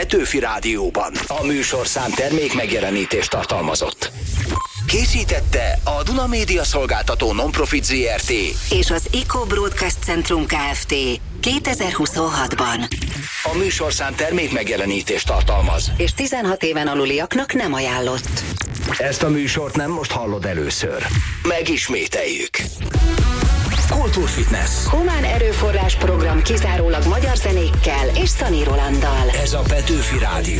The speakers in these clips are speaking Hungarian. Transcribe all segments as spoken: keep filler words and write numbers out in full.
Petőfi Rádióban. A műsorszám termék megjelenítést tartalmazott. Készítette a Duna Média Szolgáltató Non-Profit zé er té és az Eco Broadcast Centrum Kft. kétezer-huszonhatban. A műsorszám termék megjelenítést tartalmaz, és tizenhat éven aluliaknak nem ajánlott. Ezt a műsort nem most hallod először. Megismételjük. Kultúrfitness. Humán erőforrás program kizárólag magyar zenékkel és Szani Rolanddal. Ez a Petőfi Rádió.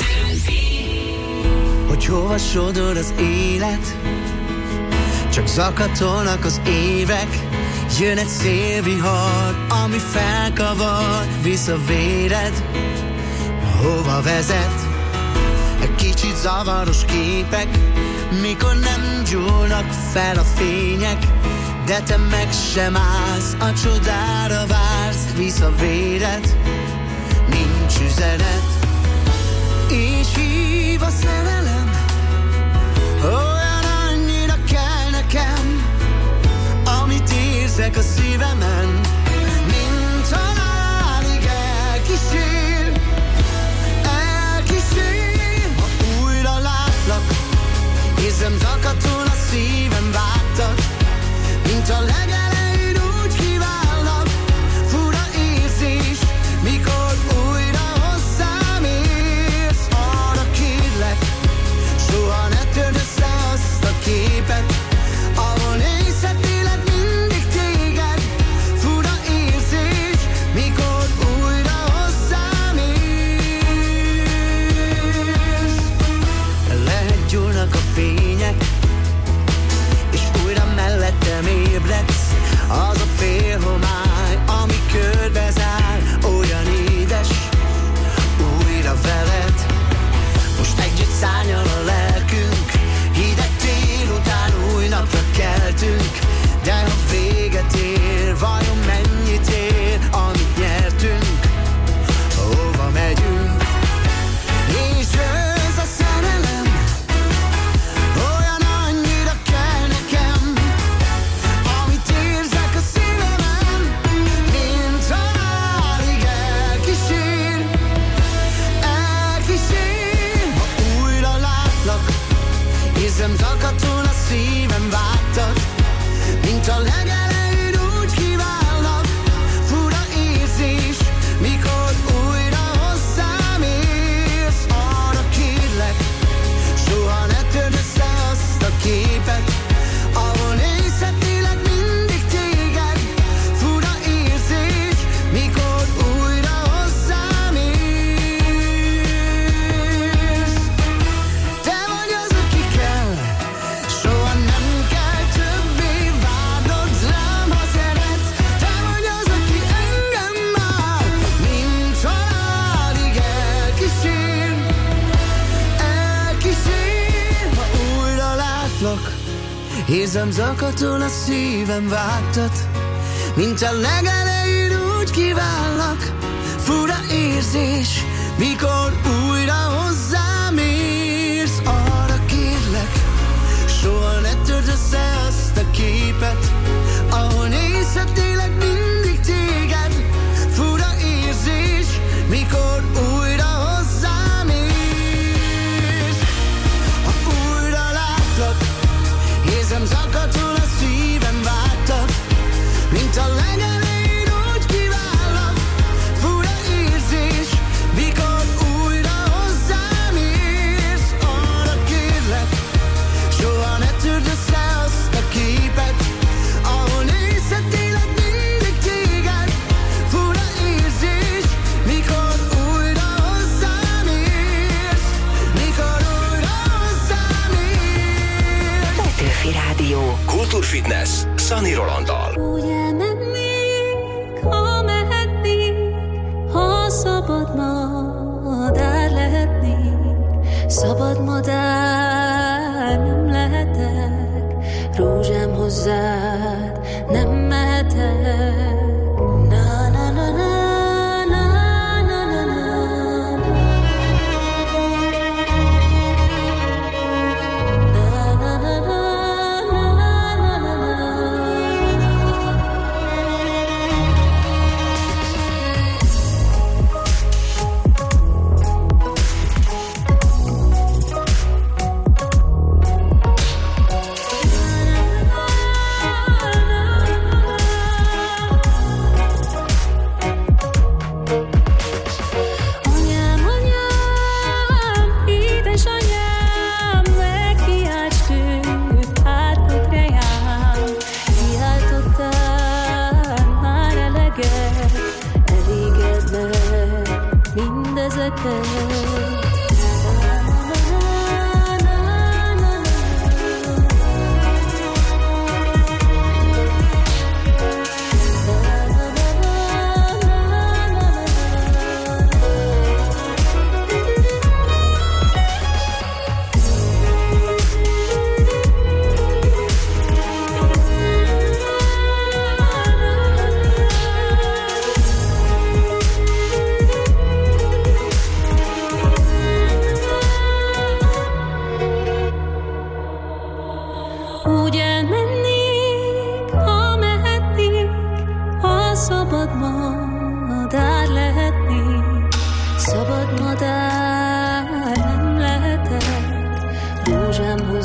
Hogy hova sodor az élet, csak zakatolnak az évek. Jön egy szélvihar, ami felkavar, visz a véred. Hova vezet? Egy kicsit zavaros képek, mikor nem gyúlnak fel a fények. De te meg sem állsz, a csodára vársz, visz a véred. Nincs üzenet, és hív a szerelem. Olyan annyira kell nekem, amit érzek a szívemen. Mint halálig elkísér, elkísér. Ha újra látlak, érzem zakatol a szívem, vágtat. Mint a legelején úgy kívánlak, fura érzés, mikor újra hozzám érsz. Arra kérlek, soha ne törd össze azt a képet, ahol nézhetélek mindig téged. Fura érzés, mikor újra hozzám érsz. Lehet gyúlnak a fények, és újra mellettem ébredsz. Az a fél homály, ami körbe zár, olyan édes, újra veled. Most együtt szárnyal a lelkünk, hideg tél után új napra keltünk. De ha véget ér, vajon mennyit ér, amit nyertünk? Hova megyünk? És ez a szerelem, olyan annyira kell nekem, amit érzek a szívemen. Mint halálig elkísér, elkísér. Ha újra látlak, érzem zakatol a szívem, vágtat. Mint a legelején úgy kívánlak, fura érzés, mikor újra hozzám érsz. Arra kérlek, soha ne törd össze azt a képet, ahol nézhetélek mindig téged. Fura érzés, mikor újra hozzám érsz. Te vagy az, aki kell, soha nem kell többé várnod rám, ha szeretsz. Te vagy az, aki engem már, mint halálig elkísér, elkísér. Ha újra látlak, érzem zakatol a szívem, vágtat. Mint a legelején úgy kívánlak, fura érzés, mikor újra hozzám érsz. Arra kérlek, soha ne törd össze azt a képet, ahol nézhetélek mindig téged. Fura érzés, mikor újra hozzám érsz. Ha újra látlak, érzem zakatol a szívem, vágtat. Mint a legelején úgy kívánlak, fura érzés, mikor újra hozzám érsz. Arra kérlek, soha ne törd össze azt a képet, ahol nézhetélek mindig téged. Fura érzés, mikor újra hozzám érsz, mikor újra hozzám érsz. Petőfi Rádió. Kultúrfitness Szani Rolanddal. Úgy elmennék, ha mehetnék, ha szabad madár lehetnék. Szabad madár nem lehetek, rózsám hozzád nem mehetek. Na na na na na na na na. Na na na na na na na na.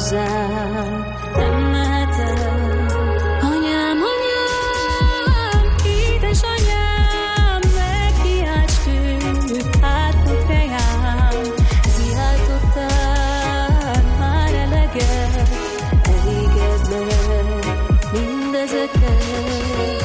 hozzád nem mehetek. Anyám, anyám, édesanyám, ne kiálts tőlük, hátuk rejám. Kiáltottál már eleget, elégedd meg mindezeket.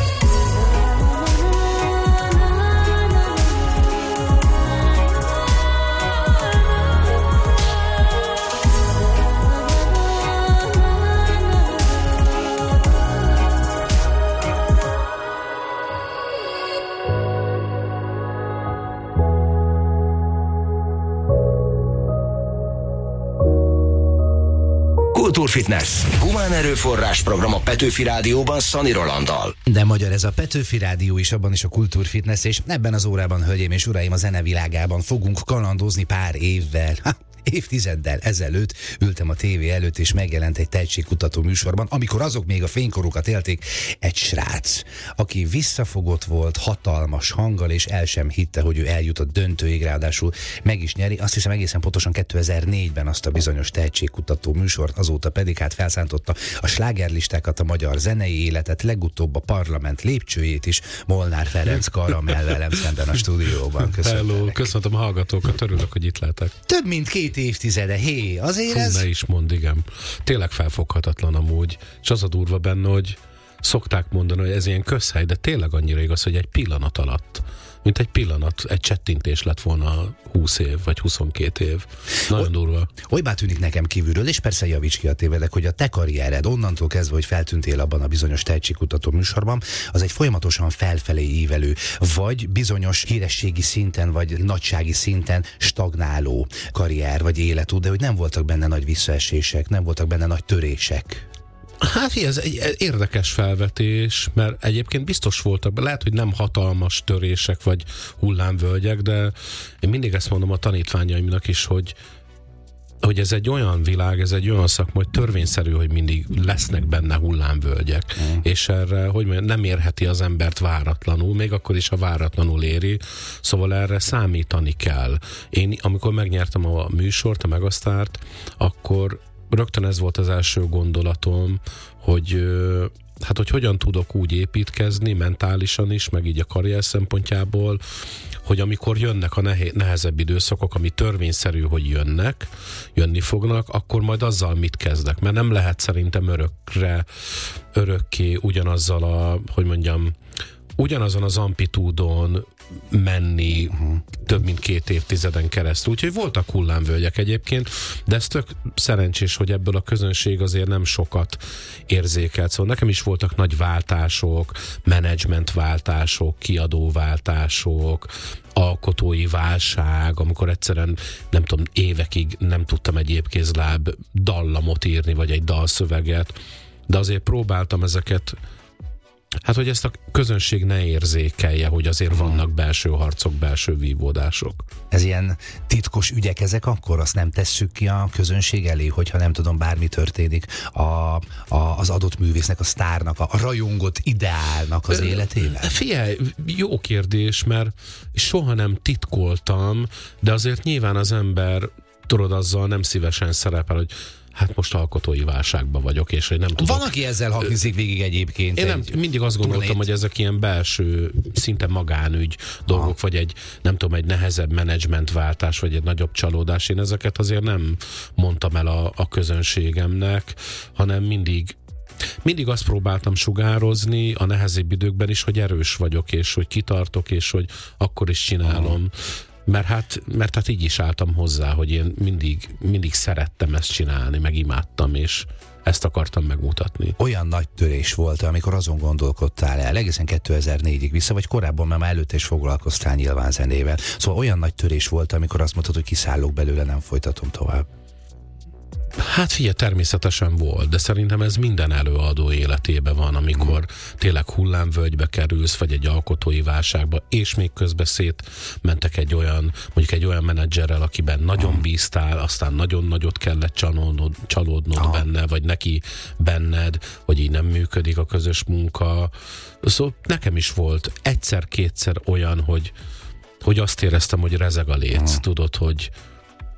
Kultúrfitness. Humán erőforrás program a Petőfi Rádióban Szani Rolanddal. De magyar ez a Petőfi Rádió is, abban is a Kultúrfitness, és ebben az órában, hölgyeim és uraim, a zenevilágában fogunk kalandozni pár évvel. Ha, évtizeddel ezelőtt ültem a tévé előtt, és megjelent egy tehetségkutató műsorban, amikor azok még a fénykorokat élték, egy srác, aki visszafogott volt, hatalmas hanggal, és el sem hitte, hogy ő eljutott döntőig, ráadásul meg is nyeri. Azt hiszem egészen pontosan kétezer-négyben azt a bizonyos tehetségkutató műsort, azóta pedig hát felszántotta a slágerlistákat, a magyar zenei életet, legutóbb a parlament lépcsőjét is. Molnár Ferenc Karamell velem szemben a stúdióban. Köszönöm. Hello, köszöntöm a hallgatókat, örülök, hogy itt lehetek. Több mint két évtizede, hé, azért Fú, ez... ne is mondd, igen. Tényleg felfoghatatlan amúgy. És az a durva benne, hogy szokták mondani, hogy ez ilyen közhely, de tényleg annyira igaz, hogy egy pillanat alatt, mint egy pillanat, egy csettintés lett volna húsz év, vagy huszonkét év. Nagyon Oly, durva. Olybá tűnik nekem kívülről, és persze javíts ki a tévedek, hogy a te karriered onnantól kezdve, hogy feltűntél abban a bizonyos tehetségkutató műsorban, az egy folyamatosan felfelé ívelő, vagy bizonyos hírességi szinten, vagy nagysági szinten stagnáló karrier, vagy életút, de hogy nem voltak benne nagy visszaesések, nem voltak benne nagy törések. Hát ez egy érdekes felvetés, mert egyébként biztos voltak, lehet, hogy nem hatalmas törések vagy hullámvölgyek, de én mindig ezt mondom a tanítványaimnak is, hogy hogy ez egy olyan világ, ez egy olyan szakma, hogy törvényszerű, hogy mindig lesznek benne hullámvölgyek, mm. és erre, hogy mondjam, nem érheti az embert váratlanul, még akkor is, ha váratlanul éri, szóval erre számítani kell. Én, amikor megnyertem a műsort, a Megasztárt, akkor rögtön ez volt az első gondolatom, hogy hát, hogy hogyan tudok úgy építkezni, mentálisan is, meg így a karrier szempontjából, hogy amikor jönnek a nehezebb időszakok, ami törvényszerű, hogy jönnek, jönni fognak, akkor majd azzal mit kezdek. Mert nem lehet szerintem örökre, örökké ugyanazzal a, hogy mondjam, ugyanazon az amplitúdon menni uh-huh. több mint két évtizeden keresztül. Úgyhogy voltak hullámvölgyek egyébként, de ez tök szerencsés, hogy ebből a közönség azért nem sokat érzékelt. Szóval nekem is voltak nagy váltások, menedzsmentváltások, kiadóváltások, alkotói válság, amikor egyszerűen, nem tudom, évekig nem tudtam egy épkézláb dallamot írni, vagy egy dalszöveget, de azért próbáltam ezeket. Hát, hogy ezt a közönség ne érzékelje, hogy azért vannak belső harcok, belső vívódások. Ez ilyen titkos ügyek ezek, akkor azt nem tesszük ki a közönség elé, hogyha nem tudom, bármi történik a, a, az adott művésznek, a sztárnak, a, a rajongott ideálnak az életében? Figyelj, jó kérdés, mert soha nem titkoltam, de azért nyilván az ember, tudod, azzal nem szívesen szerepel, hogy hát most alkotói válságban vagyok, és hogy nem tudok. Van, aki ezzel haknizik végig egyébként. Én nem, mindig azt gondoltam, turnét. hogy ezek ilyen belső, szinte magánügy dolgok, Aha. vagy egy, nem tudom, egy nehezebb menedzsmentváltás, vagy egy nagyobb csalódás. Én ezeket azért nem mondtam el a, a közönségemnek, hanem mindig Mindig azt próbáltam sugározni a nehezebb időkben is, hogy erős vagyok, és hogy kitartok, és hogy akkor is csinálom. Aha. Mert hát, mert hát így is álltam hozzá, hogy én mindig, mindig szerettem ezt csinálni, meg imádtam, és ezt akartam megmutatni. Olyan nagy törés volt, amikor azon gondolkodtál el, egészen kétezer-négyig vissza, vagy korábban, mert már előtte is foglalkoztál nyilván zenével. Szóval olyan nagy törés volt, amikor azt mondtad, hogy kiszállok belőle, nem folytatom tovább. Hát figyelj, természetesen volt, de szerintem ez minden előadó életében van, amikor mm. tényleg hullámvölgybe kerülsz, vagy egy alkotói válságba, és még közben szétmentek egy olyan, mondjuk egy olyan menedzserrel, akiben nagyon mm. bíztál, aztán nagyon nagyot kellett csalódnod, csalódnod ah. benne, vagy neki benned, hogy így nem működik a közös munka. Szóval nekem is volt egyszer-kétszer olyan, hogy, hogy azt éreztem, hogy rezeg a léc, mm. tudod, hogy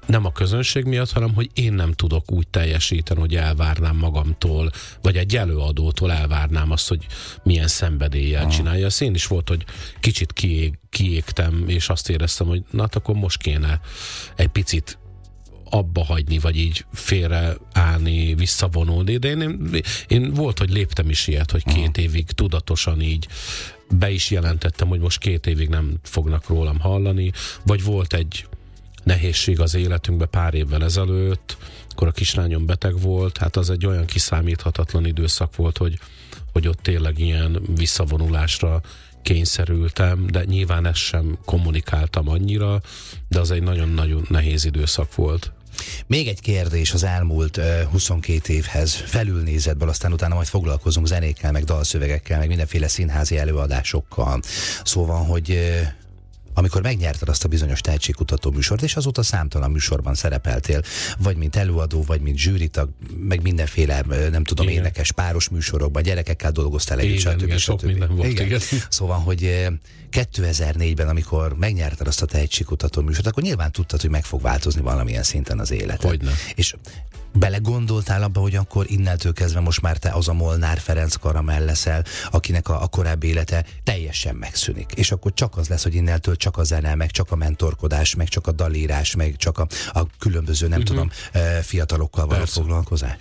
nem a közönség miatt, hanem hogy én nem tudok úgy teljesíteni, hogy elvárnám magamtól, vagy egy előadótól elvárnám azt, hogy milyen szenvedéllyel Aha. csinálja. Az én is volt, hogy kicsit kiég, kiégtem, és azt éreztem, hogy na hát akkor most kéne egy picit abba hagyni, vagy így félreállni, visszavonulni, de én, én, én volt, hogy léptem is ilyet, hogy két évig tudatosan így be is jelentettem, hogy most két évig nem fognak rólam hallani, vagy volt egy nehézség az életünkben pár évvel ezelőtt, akkor a kislányom beteg volt, hát az egy olyan kiszámíthatatlan időszak volt, hogy, hogy ott tényleg ilyen visszavonulásra kényszerültem, de nyilván ezt sem kommunikáltam annyira, de az egy nagyon-nagyon nehéz időszak volt. Még egy kérdés az elmúlt uh, huszonkét évhez felülnézetből, aztán utána majd foglalkozunk zenékkel, meg dalszövegekkel, meg mindenféle színházi előadásokkal. Szóval, hogy uh, amikor megnyerted azt a bizonyos tehetségkutató műsort, és azóta számtalan műsorban szerepeltél, vagy mint előadó, vagy mint zsűritag, meg mindenféle, nem tudom, igen. énekes páros műsorokban, gyerekekkel dolgoztál együtt, stb. Igen, sok minden volt, igen. igen. Szóval, hogy kétezer-négyben, amikor megnyerted azt a tehetségkutató műsort, akkor nyilván tudtad, hogy meg fog változni valamilyen szinten az életed. Hogyne. És belegondoltál abba, hogy akkor innentől kezdve most már te az a Molnár Ferenc Karamell leszel, akinek a, a korábbi élete teljesen megszűnik. És akkor csak az lesz, hogy innentől csak a zene, meg csak a mentorkodás, meg csak a dalírás, meg csak a, a különböző, nem uh-huh. tudom, fiatalokkal való Persze. foglalkozás.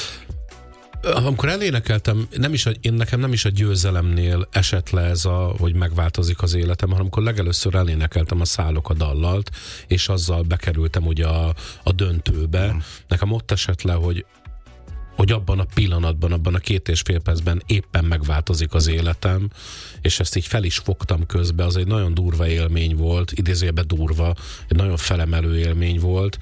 Amikor elénekeltem, nem is a, én nekem nem is a győzelemnél esett le ez a, hogy megváltozik az életem, hanem amikor legelőször elénekeltem a Szállok a dallalt, és azzal bekerültem ugye a, a döntőbe. Mm. Nekem ott esett le, hogy, hogy abban a pillanatban, abban a két és fél percben éppen megváltozik az életem, és ezt így fel is fogtam közbe, az egy nagyon durva élmény volt, idézőjelben durva, egy nagyon felemelő élmény volt.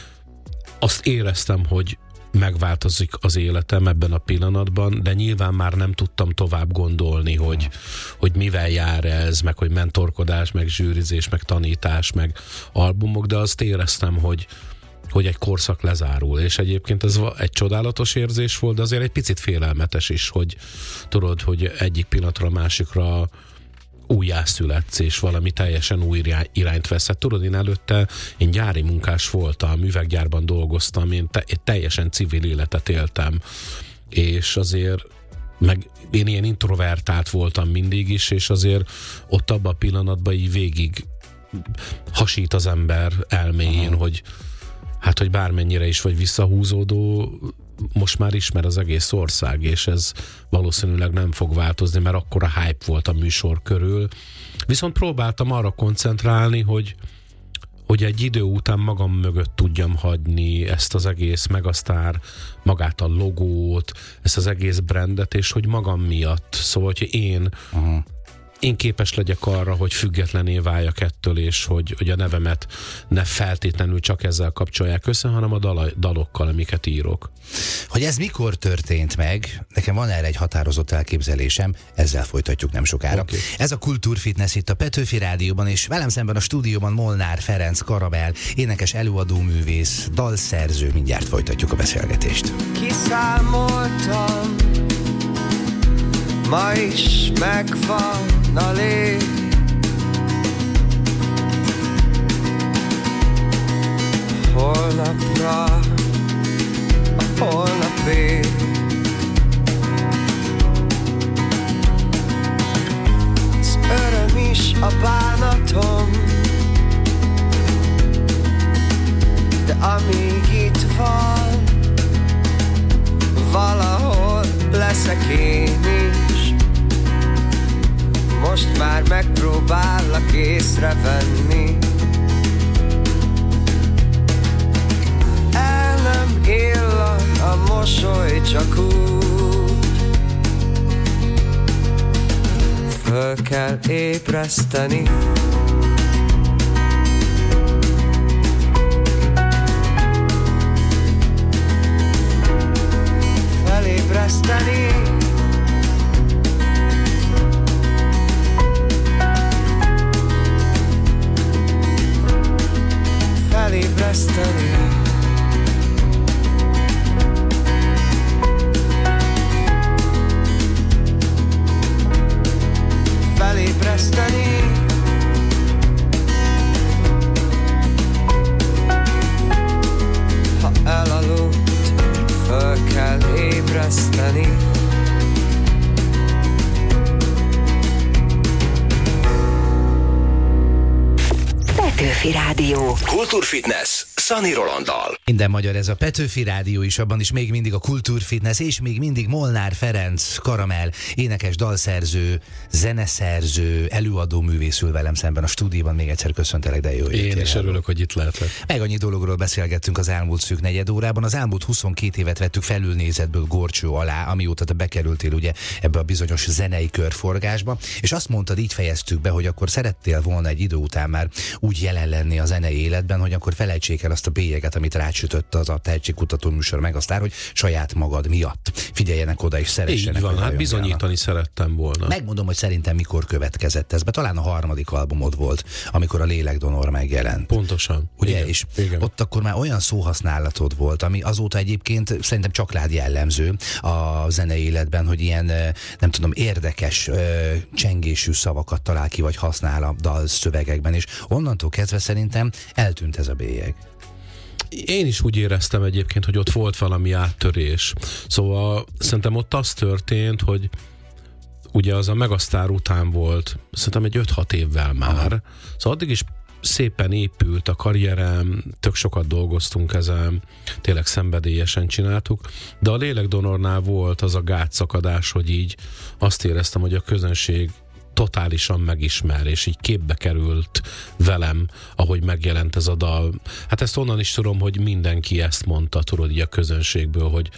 Azt éreztem, hogy megváltozik az életem ebben a pillanatban, de nyilván már nem tudtam tovább gondolni, hogy, hogy mivel jár ez, meg hogy mentorkodás, meg zsűrizés, meg tanítás, meg albumok, de azt éreztem, hogy, hogy egy korszak lezárul, és egyébként ez egy csodálatos érzés volt, de azért egy picit félelmetes is, hogy tudod, hogy egyik pillanatra a másikra újjászületsz, és valami teljesen új irányt veszed. Tudod, én előtte én gyári munkás voltam, üveggyárban dolgoztam, én te, én teljesen civil életet éltem, és azért meg én ilyen introvertált voltam mindig is, és azért ott abban a pillanatban így végig hasít az ember elméjén, hogy hát, hogy bármennyire is vagy visszahúzódó, most már ismer az egész ország, és ez valószínűleg nem fog változni, mert akkora hype volt a műsor körül. Viszont próbáltam arra koncentrálni, hogy, hogy egy idő után magam mögött tudjam hagyni ezt az egész Megasztár, magát a logót, ezt az egész brandet, és hogy magam miatt. Szóval, hogy én uh-huh. én képes legyek arra, hogy függetlené váljak ettől, és hogy, hogy a nevemet ne feltétlenül csak ezzel kapcsolják össze, hanem a dal- dalokkal, amiket írok. Hogy ez mikor történt meg, nekem van erre egy határozott elképzelésem, ezzel folytatjuk nem sokára. Okay. Ez a Kultúrfitness itt a Petőfi Rádióban, és velem szemben a stúdióban Molnár Ferenc Karamell, énekes előadóművész, dalszerző, mindjárt folytatjuk a beszélgetést. Kiszámoltam, ma is megvan a lég. Holnapra a holnapé. Az öröm is a bánatom, de amíg itt van, valahol leszek én is. Most már megpróbállak észrevenni. El nem illan a mosoly, csak úgy föl kell ébreszteni. Felébreszteni. Felébreszteni. Felébreszteni. veszteni. Petőfi Rádió. Kultúrfitness Szani Rolanddal. Minden magyar, ez a Petőfi Rádió is, abban is még mindig a Kultúrfitness, és még mindig Molnár Ferenc Karamell, énekes, dalszerző, zeneszerző, előadó művész ül velem szemben a stúdióban. Még egyszer köszöntelek, de jó, hogy Én is el. örülök, hogy itt lehetek. Meg annyi dologról beszélgettünk az elmúlt szűk negyed órában. Az elmúlt huszonkét évet vettük felülnézetből górcső alá, amióta te bekerültél ugye ebbe a bizonyos zenei körforgásba, és azt mondtad, így fejeztük be, hogy akkor szerettél volna egy idő után már úgy jelen lenni a zenei életben, hogy akkor felejtsék el azt a bélyeget, amit rácsütött az a tehetségkutató műsor meg a sztár, hogy saját magad miatt figyeljenek oda és szeressenek. Így van, hát rajongjanak. bizonyítani szerettem volna. Megmondom, hogy szerintem mikor következett ez be. Talán a harmadik albumod volt, amikor a Lélekdonor megjelent. Pontosan. Ugye, Igen, és igen. ott akkor már olyan szóhasználatod volt, ami azóta egyébként szerintem csak rád jellemző a zenei életben, hogy ilyen, eh, nem tudom, érdekes, ö, csengésű szavakat talál ki, vagy használ a dalszövegekben, és onnantól kezdve szerintem eltűnt ez a bélyeg. Én is úgy éreztem egyébként, hogy ott volt valami áttörés. Szóval szerintem ott az történt, hogy ugye az a Megasztár után volt, szerintem egy öt-hat évvel már. Aha. Szóval addig is szépen épült a karrierem, tök sokat dolgoztunk ezen, tényleg szenvedélyesen csináltuk, de a Lélekdonornál volt az a gátszakadás, hogy így azt éreztem, hogy a közönség totálisan megismer, és így képbe került velem, ahogy megjelent ez a dal. Hát ezt onnan is tudom, hogy mindenki ezt mondta, tudod, így a közönségből, hogy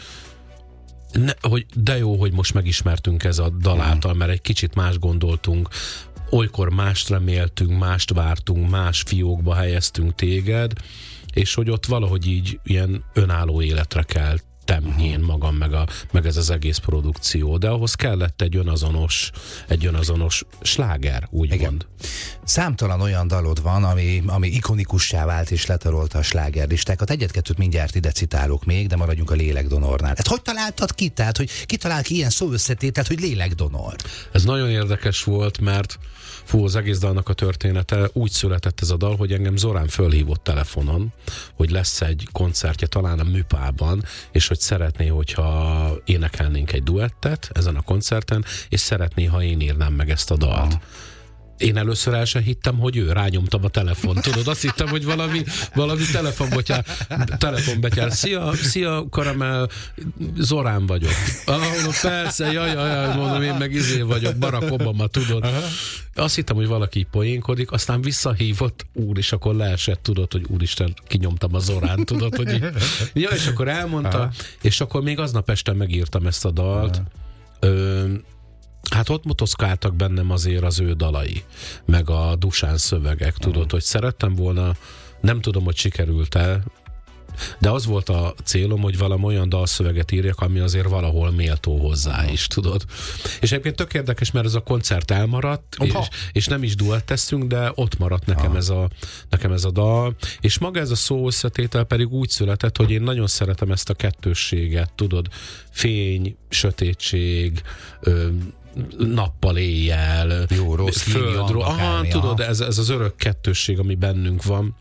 Ne, hogy de jó, hogy most megismertünk ez a dal által, mert egy kicsit más gondoltunk, olykor mást reméltünk, mást vártunk, más fiókba helyeztünk téged, és hogy ott valahogy így ilyen önálló életre keltem én magam, meg, a, meg ez az egész produkció, de ahhoz kellett egy önazonos, egy önazonos sláger, úgymond. Számtalan olyan dalod van, ami, ami ikonikussá vált és letarolta a slágerlistákat. Egyet-kettőt mindjárt ide citálok még, de maradjunk a Lélekdonornál. Hát hogy találtad ki? Tehát, hogy ki talál ki ilyen szóösszetételt, hogy Lélekdonor? Ez nagyon érdekes volt, mert fú, az egész dalnak a története úgy született ez a dal, hogy engem Zorán fölhívott telefonon, hogy lesz egy koncertje talán a Műpában, és hogy szeretné, hogyha énekelnénk egy duettet ezen a koncerten, és szeretné, ha én írnám meg ezt a dalt. Én először el sem hittem, hogy ő, rányomtam a telefont, tudod, azt hittem, hogy valami, valami telefonbetyár, telefonbetyár. Szia, szia, Karamell, Zorán vagyok. Ah, mondom, persze, jaj, jaj, jaj, mondom, én meg izé vagyok, Barack Obama, tudod. Azt hittem, hogy valaki poénkodik, aztán visszahívott, úr, és akkor leesett, tudod, hogy úristen, kinyomtam a Zorán, tudod, hogy így. Ja, és akkor elmondta, aha. És akkor még aznap este megírtam ezt a dalt. Ö, Hát ott motoszkáltak bennem azért az ő dalai, meg a Dusán szövegek, tudod, uh-huh. hogy szerettem volna, nem tudom, hogy sikerült-e, de az volt a célom, hogy valami olyan dalszöveget írjak, ami azért valahol méltó hozzá is, tudod. És egyébként tök érdekes, mert ez a koncert elmaradt, és, és nem is duetteztünk, de ott maradt nekem ez, a, nekem ez a dal, és maga ez a szó összetétel pedig úgy született, hogy én nagyon szeretem ezt a kettősséget, tudod, fény, sötétség, ö, nappal, éjjel, jó, rossz, földről. Aha, tudod, ez, ez az örök kettősség, ami bennünk van.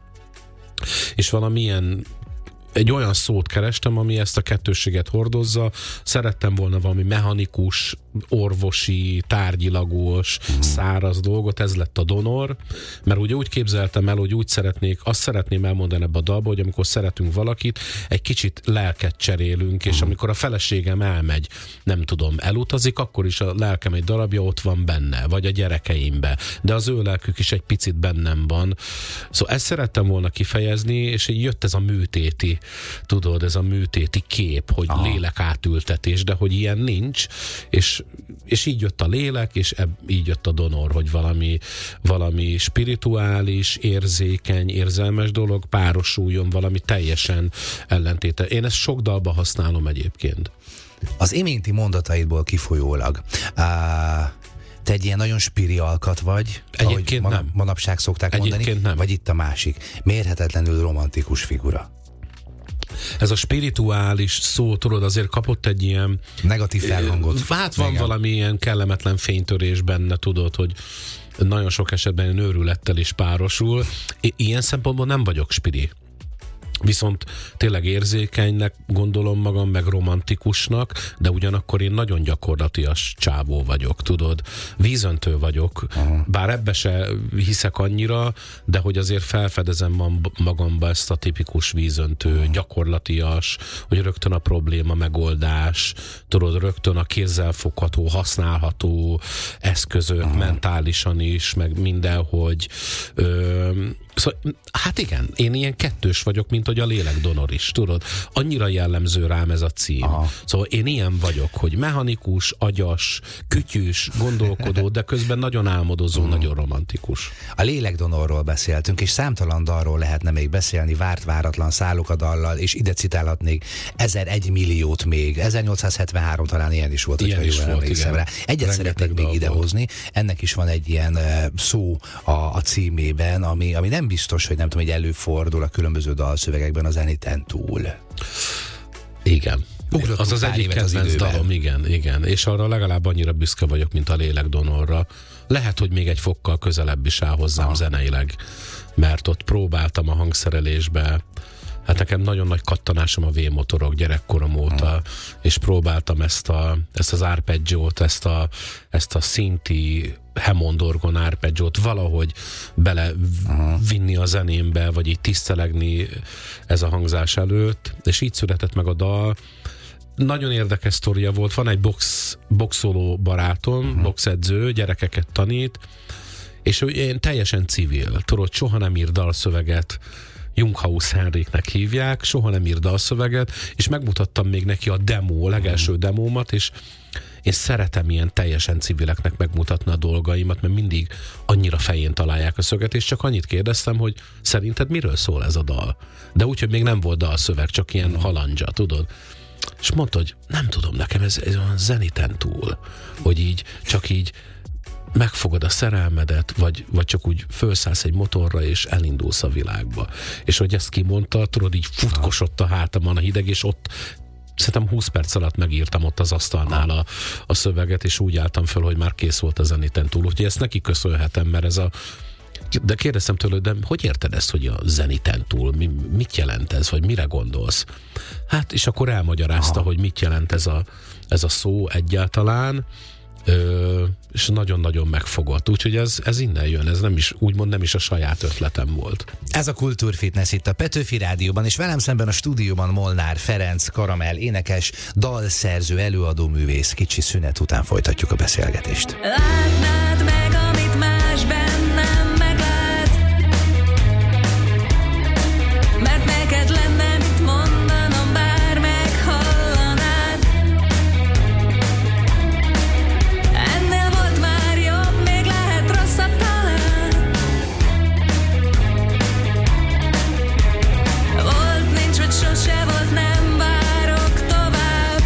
És valamilyen egy olyan szót kerestem, ami ezt a kettősséget hordozza. Szerettem volna valami mechanikus, orvosi, tárgyilagos, mm. száraz dolgot, ez lett a donor, mert ugye úgy képzeltem el, hogy úgy szeretnék, azt szeretném elmondani ebbe a dalba, hogy amikor szeretünk valakit, egy kicsit lelket cserélünk, és mm. amikor a feleségem elmegy, nem tudom, elutazik, akkor is a lelkem egy darabja ott van benne, vagy a gyerekeimbe, de az ő lelkük is egy picit bennem van. Szóval ezt szerettem volna kifejezni, és így jött ez a műtéti, tudod, ez a műtéti kép, hogy aha. lélek átültetés, de hogy ilyen nincs, és, és így jött a lélek, és ebb, így jött a donor, hogy valami, valami spirituális, érzékeny, érzelmes dolog párosuljon valami teljesen ellentéte. Én ezt sok dalba használom egyébként. Az iménti mondataidból kifolyólag, á, te egy ilyen nagyon spiri alkat vagy, egyébként ahogy nem. manapság szokták egyébként mondani, nem. Vagy itt a másik, mérhetetlenül romantikus figura. Ez a spirituális szó, tudod, azért kapott egy ilyen negatív felhangot. Hát van igen. valami ilyen kellemetlen fénytörés benne, tudod, hogy nagyon sok esetben őrülettel is párosul. I- ilyen szempontból nem vagyok spiri. Viszont tényleg érzékenynek gondolom magam, meg romantikusnak, de ugyanakkor én nagyon gyakorlatias csávó vagyok, tudod. Vízöntő vagyok, aha. Bár ebbe se hiszek annyira, de hogy azért felfedezem magamba ezt a tipikus vízöntő, aha. gyakorlatias, hogy rögtön a probléma megoldás, tudod, rögtön a kézzelfogható, használható eszközök, aha. mentálisan is, meg mindenhogy. Ö, Szóval, hát igen, én ilyen kettős vagyok, mint hogy a lélekdonor is, tudod? Annyira jellemző rám ez a cím. Aha. Szóval én ilyen vagyok, hogy mechanikus, agyas, kütyűs, gondolkodó, de közben nagyon álmodozó, mm. nagyon romantikus. A lélekdonorról beszéltünk, és számtalan dalról lehetne még beszélni, várt váratlan szállok a dallal, és ide citálhatnék ezer-egy milliót még. ezernyolcszázhetvenhárom talán ilyen is volt, ilyen hogyha jól emlékszem rá. Egyet szeretnék még idehozni, ennek is van egy ilyen uh, szó a, a címében, ami, ami nem biztos, hogy nem tudom, hogy előfordul a különböző dalszövegekben a zeniten túl. Igen. Ugrottuk az az egyik kedvenc dalom, igen, igen. És arra legalább annyira büszke vagyok, mint a lélekdonorra. Lehet, hogy még egy fokkal közelebb is áll hozzám ah. zeneileg, mert ott próbáltam a hangszerelésbe. Hát nekem nagyon nagy kattanásom a V-motorok gyerekkorom óta, hmm. és próbáltam ezt, a, ezt az arpeggiót, ezt a, ezt a szinti Hammond orgon arpeggiót valahogy belevinni a zenémbe, vagy így tisztelegni ez a hangzás előtt, és így született meg a dal. Nagyon érdekes sztoria volt, van egy box, boxoló barátom, uh-huh. boxedző, gyerekeket tanít, és ő én teljesen civil, tudod, soha nem ír dalszöveget, Junghaus Henriknek hívják, soha nem ír dalszöveget, és megmutattam még neki a demo, a legelső demómat, és én szeretem ilyen teljesen civileknek megmutatni a dolgaimat, mert mindig annyira fején találják a szöget, és csak annyit kérdeztem, hogy szerinted miről szól ez a dal? De úgy, hogy még nem volt dalszöveg, csak ilyen halandzsa, tudod? És mondta, hogy nem tudom, nekem ez, ez olyan zeniten túl, hogy így, csak így megfogod a szerelmedet, vagy, vagy csak úgy felszállsz egy motorra, és elindulsz a világba. És hogy ezt kimondta, tudod, így futkosott a hátamon a hideg, és ott szerintem húsz perc alatt megírtam ott az asztalnál a, a szöveget, és úgy álltam föl, hogy már kész volt a zeniten túl. Úgyhogy ezt neki köszönhetem, mert ez a... De kérdeztem tőle, de hogy érted ezt, hogy a zeniten túl? Mi, mit jelent ez, vagy mire gondolsz? Hát, és akkor elmagyarázta, aha. hogy mit jelent ez a, ez a szó egyáltalán, Ö, és nagyon-nagyon megfogott. Úgyhogy ez, ez innen jön, ez nem is, úgymond nem is a saját ötletem volt. Ez a Kultúrfitness itt a Petőfi Rádióban, és velem szemben a stúdióban Molnár Ferenc, Karamell énekes, dalszerző, előadó művész. Kicsi szünet után folytatjuk a beszélgetést. Látnád meg, amit másben nem meglát, mert neked lenne mit mondanom, bár meghallanád. Ennél volt már jobb, még lehet rosszabb talán. Volt, nincs, vagy sose volt, nem várok tovább.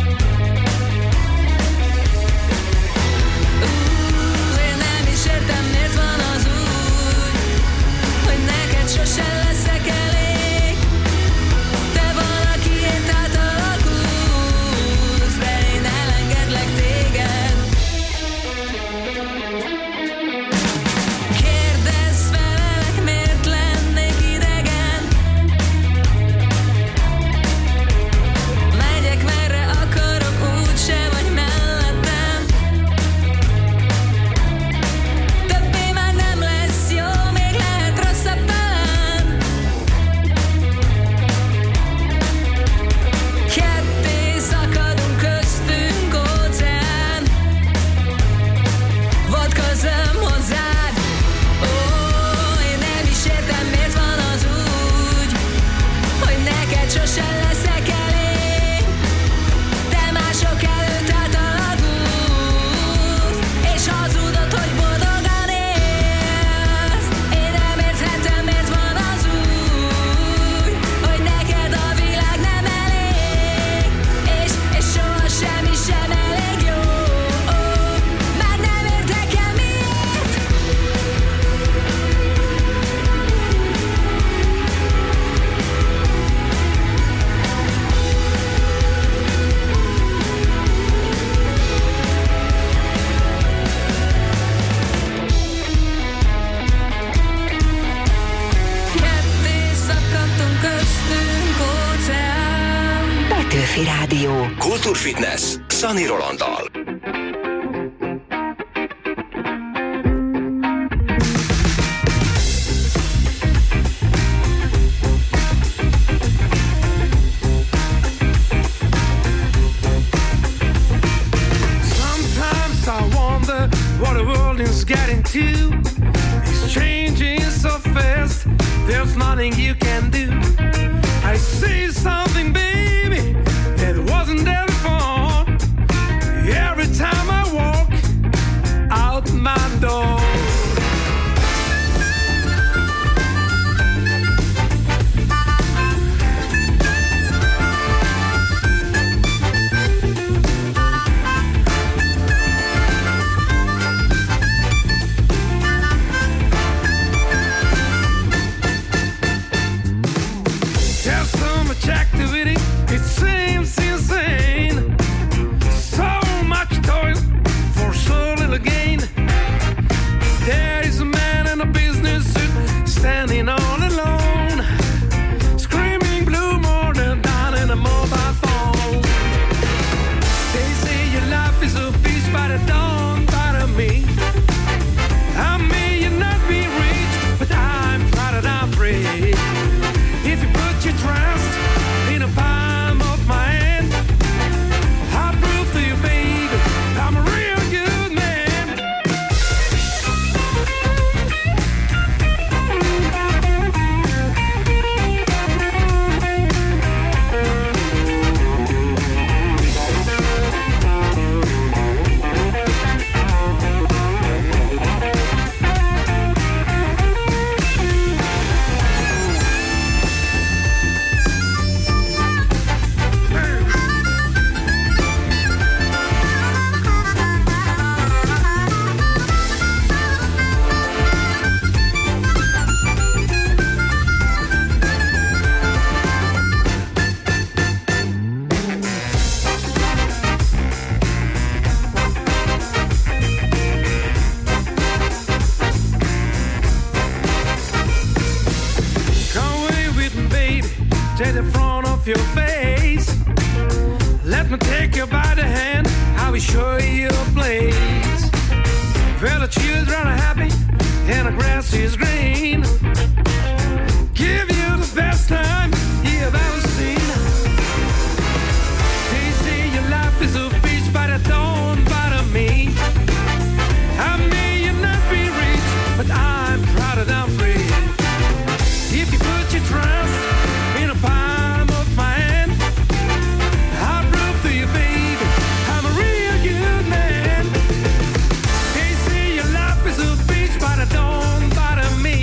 Ú, én nem is értem, Petőfi Rádió. Kultúrfitness Szani Rolanddal. What the world is getting to, it's changing so fast, there's nothing you can do. I see something, baby, that wasn't there before. Every time I walk out my door. Activity, it seems insane. So much toil for so little gain. There is a man in a business suit standing all alone, screaming blue more than down in a mobile phone. They say your life is a beast, but it don't bother me. I may not be rich, but I'm proud and I'm free. If you put your trust in the palm of my hand, I'll prove to you, baby, I'm a real good man. Take the front of your face. Let me take you by the hand. I will show you a place where the children are happy and the grass is green. Give you the best time you've ever seen. They say your life is a beach, but it don't bother me. I may not be rich, but I'm proud and I'm free. If you put your trust in the palm of my hand, I'll prove to you, baby, I'm a real good man. They say your life is a beach, but it don't bother me.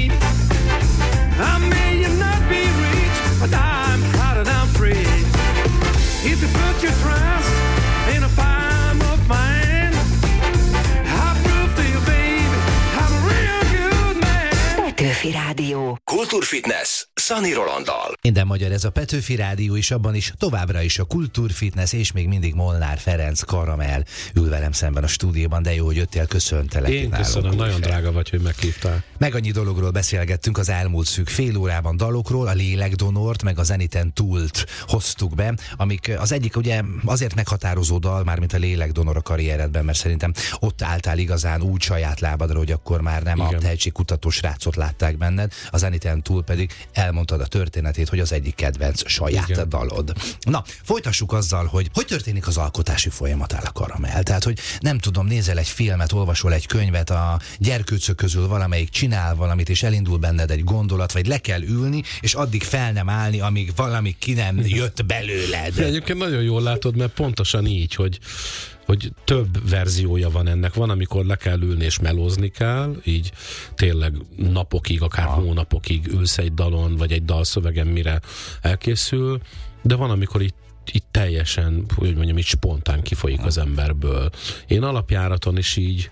I may not be rich, but I'm proud and I'm free. If you put your trust in the palm of my hand, I'll prove to you, baby, I'm a real good man. Petőfi Rádió. Kultúrfitness Szani Rolanddal. Minden magyar, ez a Petőfi Rádió is, abban is továbbra is a Kultúrfitness, és még mindig Molnár Ferenc Karamell ül velem szemben a stúdióban, de jó, hogy jöttél, köszöntelek. Én köszönöm, nagyon drága vagy, hogy meghívtál. Meg annyi dologról beszélgettünk az elmúlt szűk fél órában, dalokról, a Lélekdonort, meg a Zeniten Túlt hoztuk be, amik az egyik ugye azért meghatározó dal, már mint a Lélekdonor a karrieredben, mert szerintem ott álltál igazán úgy saját lábadra, hogy akkor már nem igen. A tehetségkutató srácot látták benned, a Zeniten Túl pedig elmondtad a történetét, hogy az egyik kedvenc saját igen. dalod. Na, folytassuk azzal, hogy hogy történik az alkotási folyamatál a Karamell. Tehát, hogy nem tudom, nézel egy filmet, olvasol egy könyvet, a gyerkőcök közül valamelyik csinál valamit, és elindul benned egy gondolat, vagy le kell ülni, és addig fel nem állni, amíg valami ki nem jött belőled. De egyébként nagyon jól látod, mert pontosan így, hogy hogy több verziója van ennek. Van, amikor le kell ülni és melózni kell, így tényleg napokig, akár ha. hónapokig ülsz egy dalon, vagy egy dalszövegen, mire elkészül, de van, amikor itt itt teljesen, hogy mondjam, így spontán kifolyik az emberből. Én alapjáraton is így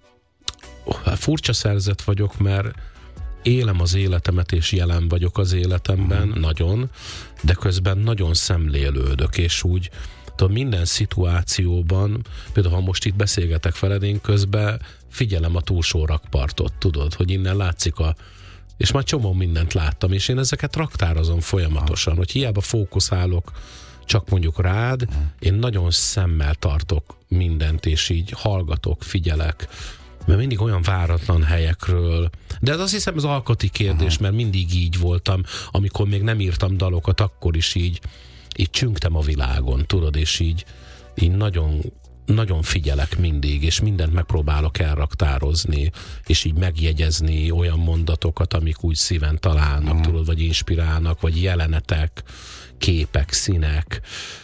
furcsa szerzet vagyok, mert élem az életemet, és jelen vagyok az életemben, uh-huh. nagyon, de közben nagyon szemlélődök, és úgy tudom, minden szituációban, például ha most itt beszélgetek veled, én közben figyelem a túlsó rakpartot, tudod, hogy innen látszik a és már csomó mindent láttam, és én ezeket raktározom folyamatosan, hogy hiába fókuszálok csak mondjuk rád, én nagyon szemmel tartok mindent, és így hallgatok, figyelek, mert mindig olyan váratlan helyekről, de ez azt hiszem az alkati kérdés, mert mindig így voltam, amikor még nem írtam dalokat, akkor is így, így csüngtem a világon, tudod, és így, így nagyon, nagyon figyelek mindig, és mindent megpróbálok elraktározni, és így megjegyezni olyan mondatokat, amik úgy szíven találnak, tudod, vagy inspirálnak, vagy jelenetek, képek, színek.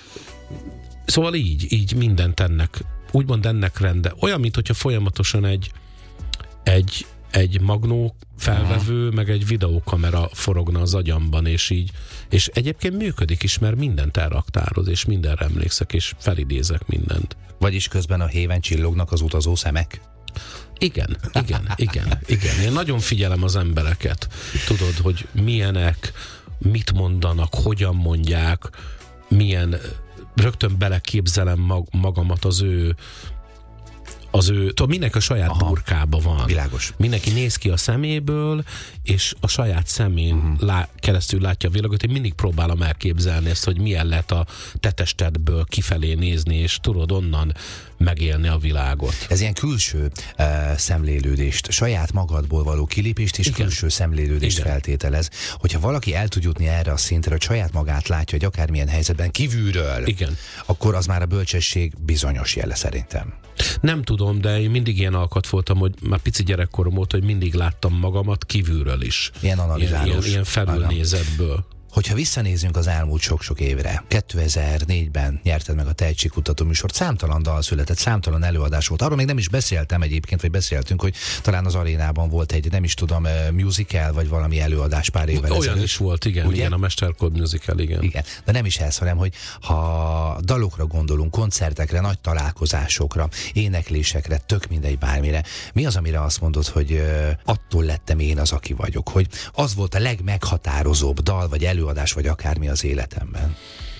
Szóval így, így mindent ennek, úgymond ennek rende. Olyan, mint hogyha folyamatosan egy, egy, egy magnó felvevő, Aha. meg egy videókamera forogna az agyamban, és így, és egyébként működik is, mert mindent elraktároz, és mindenre emlékszek, és felidézek mindent. Vagyis közben a héven csillognak az utazó szemek? Igen, igen, igen, igen. Én nagyon figyelem az embereket. Tudod, hogy milyenek, mit mondanak, hogyan mondják, milyen, rögtön beleképzelem mag, magamat az ő az ő, tudod, mindenki a saját Aha, burkába van. Világos. Mindenki néz ki a szeméből, és a saját szemén uh-huh. lá, keresztül látja a világot. Én mindig próbálom elképzelni ezt, hogy milyen lehet a te testedből kifelé nézni, és tudod onnan megélni a világot. Ez ilyen külső uh, szemlélődést, saját magadból való kilépést és Igen. külső szemlélődést Igen. feltételez. Hogyha valaki el tud jutni erre a szintre, hogy saját magát látja, hogy akármilyen helyzetben kívülről, Igen. akkor az már a bölcsesség bizonyos jele szerintem. Nem tudom, de én mindig ilyen alkat voltam, hogy már pici gyerekkorom óta, hogy mindig láttam magamat kívülről is. Ilyen analizálós. Ilyen, ilyen, ilyen felülnézetből. Hogyha visszanézünk az elmúlt sok-sok évre, kétezer-négyben nyerted meg a Tehetségkutató műsort, számtalan dal született, számtalan előadás volt. Arról még nem is beszéltem egyébként, vagy beszéltünk, hogy talán az arénában volt egy, nem is tudom, musical, vagy valami előadás pár évvel Olyan ezelőtt. is volt, igen, ugye? Igen, a Mesterkód musical, igen. Igen, de nem is ez, hanem, hogy ha dalokra gondolunk, koncertekre, nagy találkozásokra, éneklésekre, tök mindegy bármire, mi az, amire azt mondod, hogy uh, attól lettem én az, aki vagyok, hogy az volt a legmeghatározóbb dal, vagy elő előadás, vagy akármi az életemben?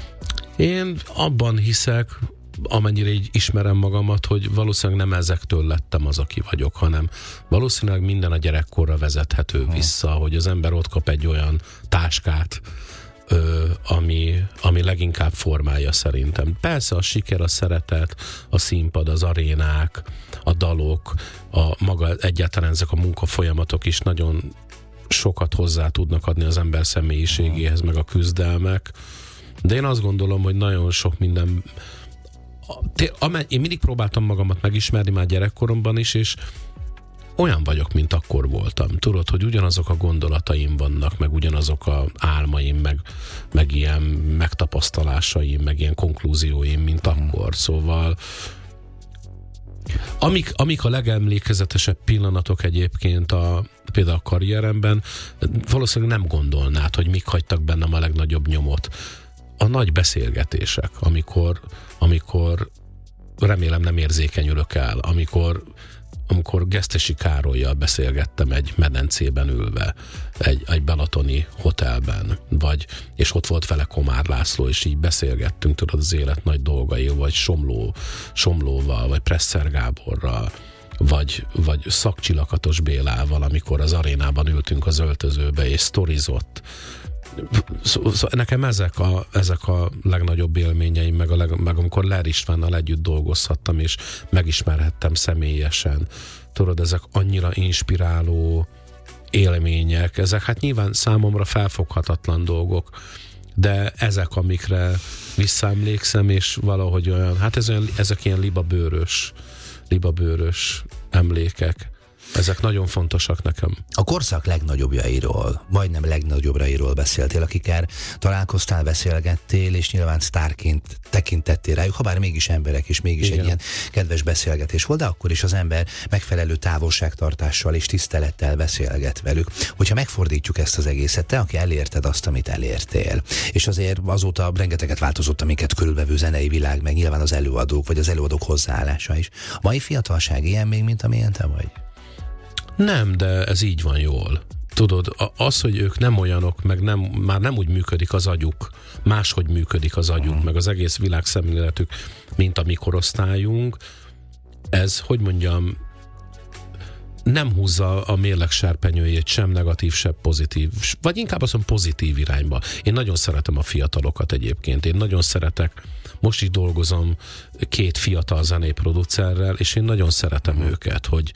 Én abban hiszek, amennyire így ismerem magamat, hogy valószínűleg nem ezektől lettem az, aki vagyok, hanem valószínűleg minden a gyerekkorra vezethető hmm. vissza, hogy az ember ott kap egy olyan táskát, ö, ami, ami leginkább formálja szerintem. Persze a siker, a szeretet, a színpad, az arénák, a dalok, a maga egyáltalán ezek a munkafolyamatok is nagyon sokat hozzá tudnak adni az ember személyiségéhez, meg a küzdelmek. De én azt gondolom, hogy nagyon sok minden... Én mindig próbáltam magamat megismerni már gyerekkoromban is, és olyan vagyok, mint akkor voltam. Tudod, hogy ugyanazok a gondolataim vannak, meg ugyanazok a álmaim, meg, meg ilyen megtapasztalásaim, meg ilyen konklúzióim, mint akkor. Szóval Amik, amik a legemlékezetesebb pillanatok egyébként a, például a karrieremben, valószínűleg nem gondolnád, hogy mik hagytak bennem a legnagyobb nyomot. A nagy beszélgetések, amikor, amikor remélem nem érzékenyülök el, amikor, amikor Gesztesi Károllyal beszélgettem egy medencében ülve, egy, egy balatoni hotelben, vagy, és ott volt vele Komár László, és így beszélgettünk, tudod, az élet nagy dolgai, vagy Somló, Somlóval, vagy Presser Gáborral, vagy, vagy Szakcsilakatos Bélával, amikor az arénában ültünk az öltözőbe, és sztorizott. Szóval nekem ezek a, ezek a legnagyobb élményeim, meg, a leg, meg amikor Ler Istvánnal együtt dolgozhattam, és megismerhettem személyesen. Tudod, ezek annyira inspiráló élmények, ezek hát nyilván számomra felfoghatatlan dolgok, de ezek, amikre visszaemlékszem, és valahogy olyan, hát ez olyan, ezek ilyen libabőrös, libabőrös emlékek. Ezek nagyon fontosak nekem. A korszak legnagyobbjairól, majdnem legnagyobbjairól beszéltél, akikkel találkoztál, beszélgettél, és nyilván sztárként tekintettél rájuk, ha bár mégis emberek, és mégis Igen. egy ilyen kedves beszélgetés volt, de akkor is az ember megfelelő távolságtartással és tisztelettel beszélget velük. Hogyha megfordítjuk ezt az egészet, te, aki elérted azt, amit elértél, és azért azóta rengeteget változott a minket körülvevő zenei világ, meg nyilván az előadók, vagy az előadók hozzáállása is. A mai fiatalság ilyen még, mint amilyen te vagy? Nem, de ez így van jól. Tudod, az, hogy ők nem olyanok, meg nem, már nem úgy működik az agyuk, máshogy működik az agyuk, uh-huh. meg az egész világszemléletük, mint a mi korosztályunk, ez, hogy mondjam, nem húzza a mérleg serpenyőjét sem negatív, sem pozitív, vagy inkább azt mondom pozitív irányba. Én nagyon szeretem a fiatalokat egyébként. Én nagyon szeretek, most is dolgozom két fiatal zenéproducerrel, és én nagyon szeretem hmm. őket, hogy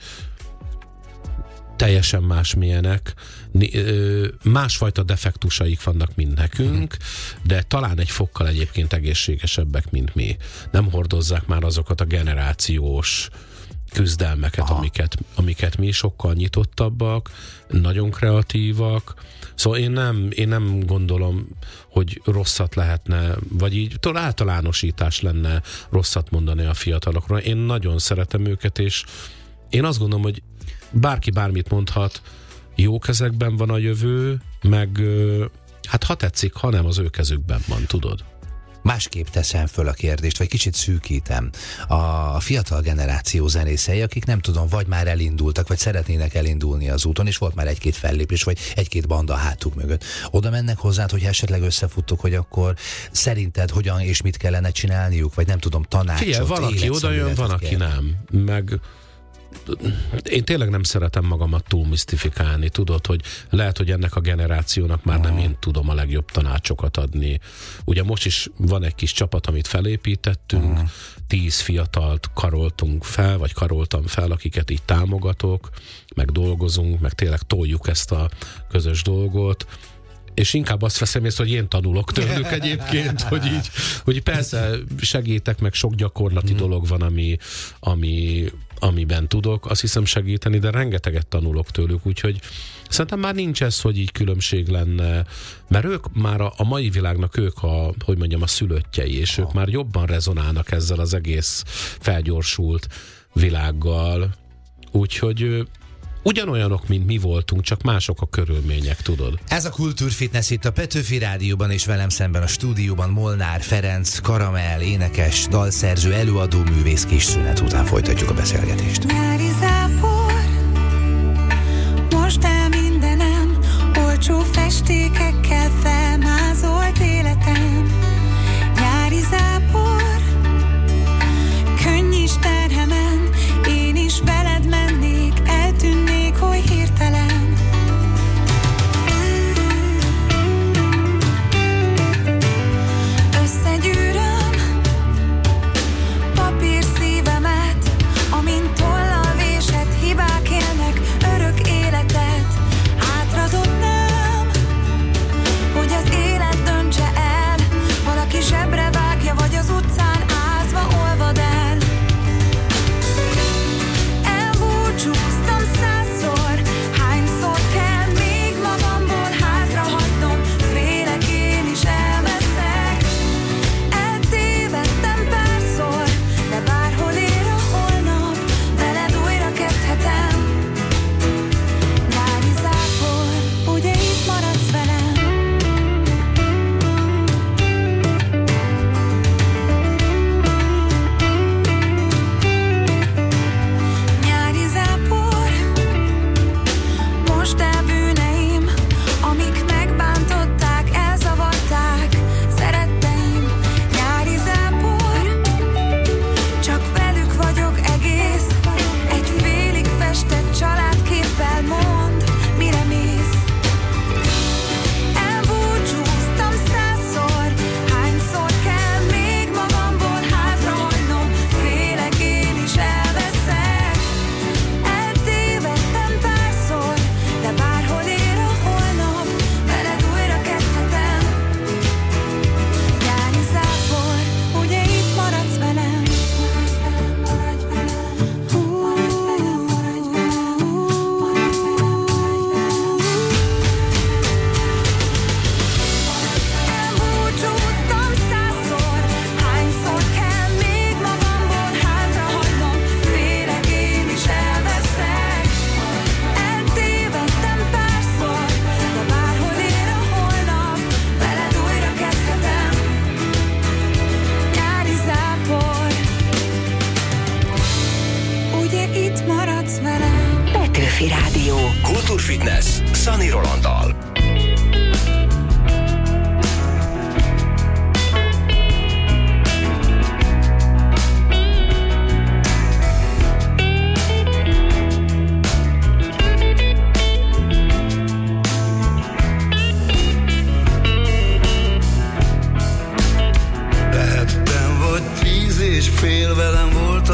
teljesen másmilyenek, másfajta defektusaik vannak, mint nekünk, de talán egy fokkal egyébként egészségesebbek, mint mi. Nem hordozzák már azokat a generációs küzdelmeket, amiket, amiket mi, sokkal nyitottabbak, nagyon kreatívak. Szóval én nem, én nem gondolom, hogy rosszat lehetne, vagy így talán általánosítás lenne rosszat mondani a fiatalokról. Én nagyon szeretem őket, és én azt gondolom, hogy bárki bármit mondhat, jó kezekben van a jövő, meg hát ha tetszik, ha nem, az ő kezükben van, tudod. Másképp teszem föl a kérdést, vagy kicsit szűkítem. A fiatal generáció zenészei, akik nem tudom, vagy már elindultak, vagy szeretnének elindulni az úton, és volt már egy-két fellépés, vagy egy-két banda hátuk mögött. Oda mennek hozzád, hogy esetleg összefuttok, hogy akkor szerinted hogyan és mit kellene csinálniuk, vagy nem tudom, tanácsot. Figyelj, van, aki oda jön, van, aki nem. Meg én tényleg nem szeretem magamat túl misztifikálni, tudod, hogy lehet, hogy ennek a generációnak már nem én tudom a legjobb tanácsokat adni. Ugye most is van egy kis csapat, amit felépítettünk, tíz fiatalt karoltunk fel, vagy karoltam fel, akiket így támogatok, meg dolgozunk, meg tényleg toljuk ezt a közös dolgot, és inkább azt veszem észre, hogy én tanulok tőlük egyébként, hogy így, hogy persze segítek, meg sok gyakorlati mm. dolog van, ami, ami, amiben tudok, azt hiszem segíteni, de rengeteget tanulok tőlük, úgyhogy szerintem már nincs ez, hogy így különbség lenne, mert ők már a, a mai világnak ők a, hogy mondjam, a szülöttjei, és ők már jobban rezonálnak ezzel az egész felgyorsult világgal, úgyhogy ugyanolyanok, mint mi voltunk, csak mások a körülmények, tudod. Ez a Kultúrfitness itt a Petőfi Rádióban, és velem szemben a stúdióban Molnár Ferenc, Karamell, énekes, dalszerző, előadó, művész. Kis szünet után folytatjuk a beszélgetést. Nyári zápor, most el mindenem, olcsó festékekkel felmázolt életem. Nyári zápor, könnyis terhemen, én is veled mennék, eltűnnék oly hirtelen. Összegyűröm papír szívemet, amint tollal vésett hibák élnek örök életet. Hátradobnám, hogy az élet döntse el, valaki zsebre vágja, vagy az utcán ázva olvad el. Elbúcsúztam százszor, hányszor kell még magamból hátrahagynom, félek én is elveszek. Eltévedtem párszor, de bárhol ér a holnap, veled újra kezdhetem. Nyári zápor, ugye itt maradsz velem? Nyári zápor, most el bűneim, amik megbántották, elzavarták szeretteim. Nyári zápor, csak velük vagyok egész, egy félig festett családképpel, mondd, mire mész. Elbúcsúztam százszor, hányszor kell még magamból hátrahagynom, félek én is elveszek. Eltévedtem párszor, de bárhol ér a holnap, veled újra kezdhetem. Nyári zápor, ugye itt maradsz velem? Maradj velem, maradj elbúcsúztam százszor, hányszor kell még magamból hátrahagynom, félek én is elveszek. Eltévedtem párszor, de bárhol ér a holnap, veled újra kezdhetem. Nyári zápor, ugye itt maradsz velem? Petőfi Rádió. Kultúrfitness Szani Rolanddal.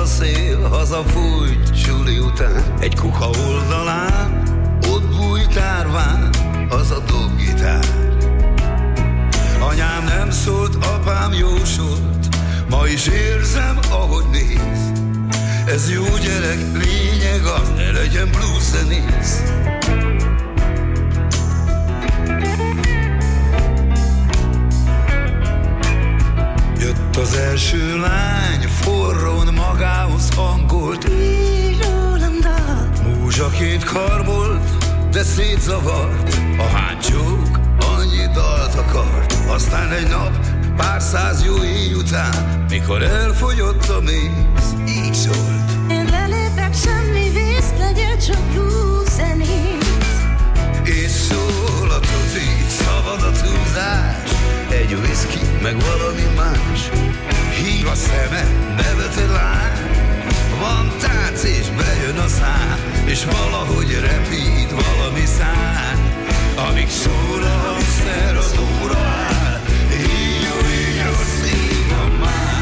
szél, hazafújt suli után. Egy kuka oldalán, ott bújt árván az a dobgitár. Anyám nem szólt, apám jósolt, ma is érzem, ahogy néz. Ez jó gyerek, lényeg az, ne legyen blues zenész. Jött az első lány, forrón magához hangolt, így rólam dal. Múzsakét kar volt, de szétzavart. A háncsók annyi dalt akart. Aztán egy nap, pár száz jó éj után, mikor elfogyott a méz, így szólt. Én lelépek, semmi víz, legyen csak blues zenész. És szól a tuti, szabad a túlzás, egy whisky, meg valami más. Hív a szeme, nevet egy lány, van tánc és bejön a szám, és valahogy repít valami szám, amíg szól a hangszer, az óra áll. Így jó, így rossz, így van már.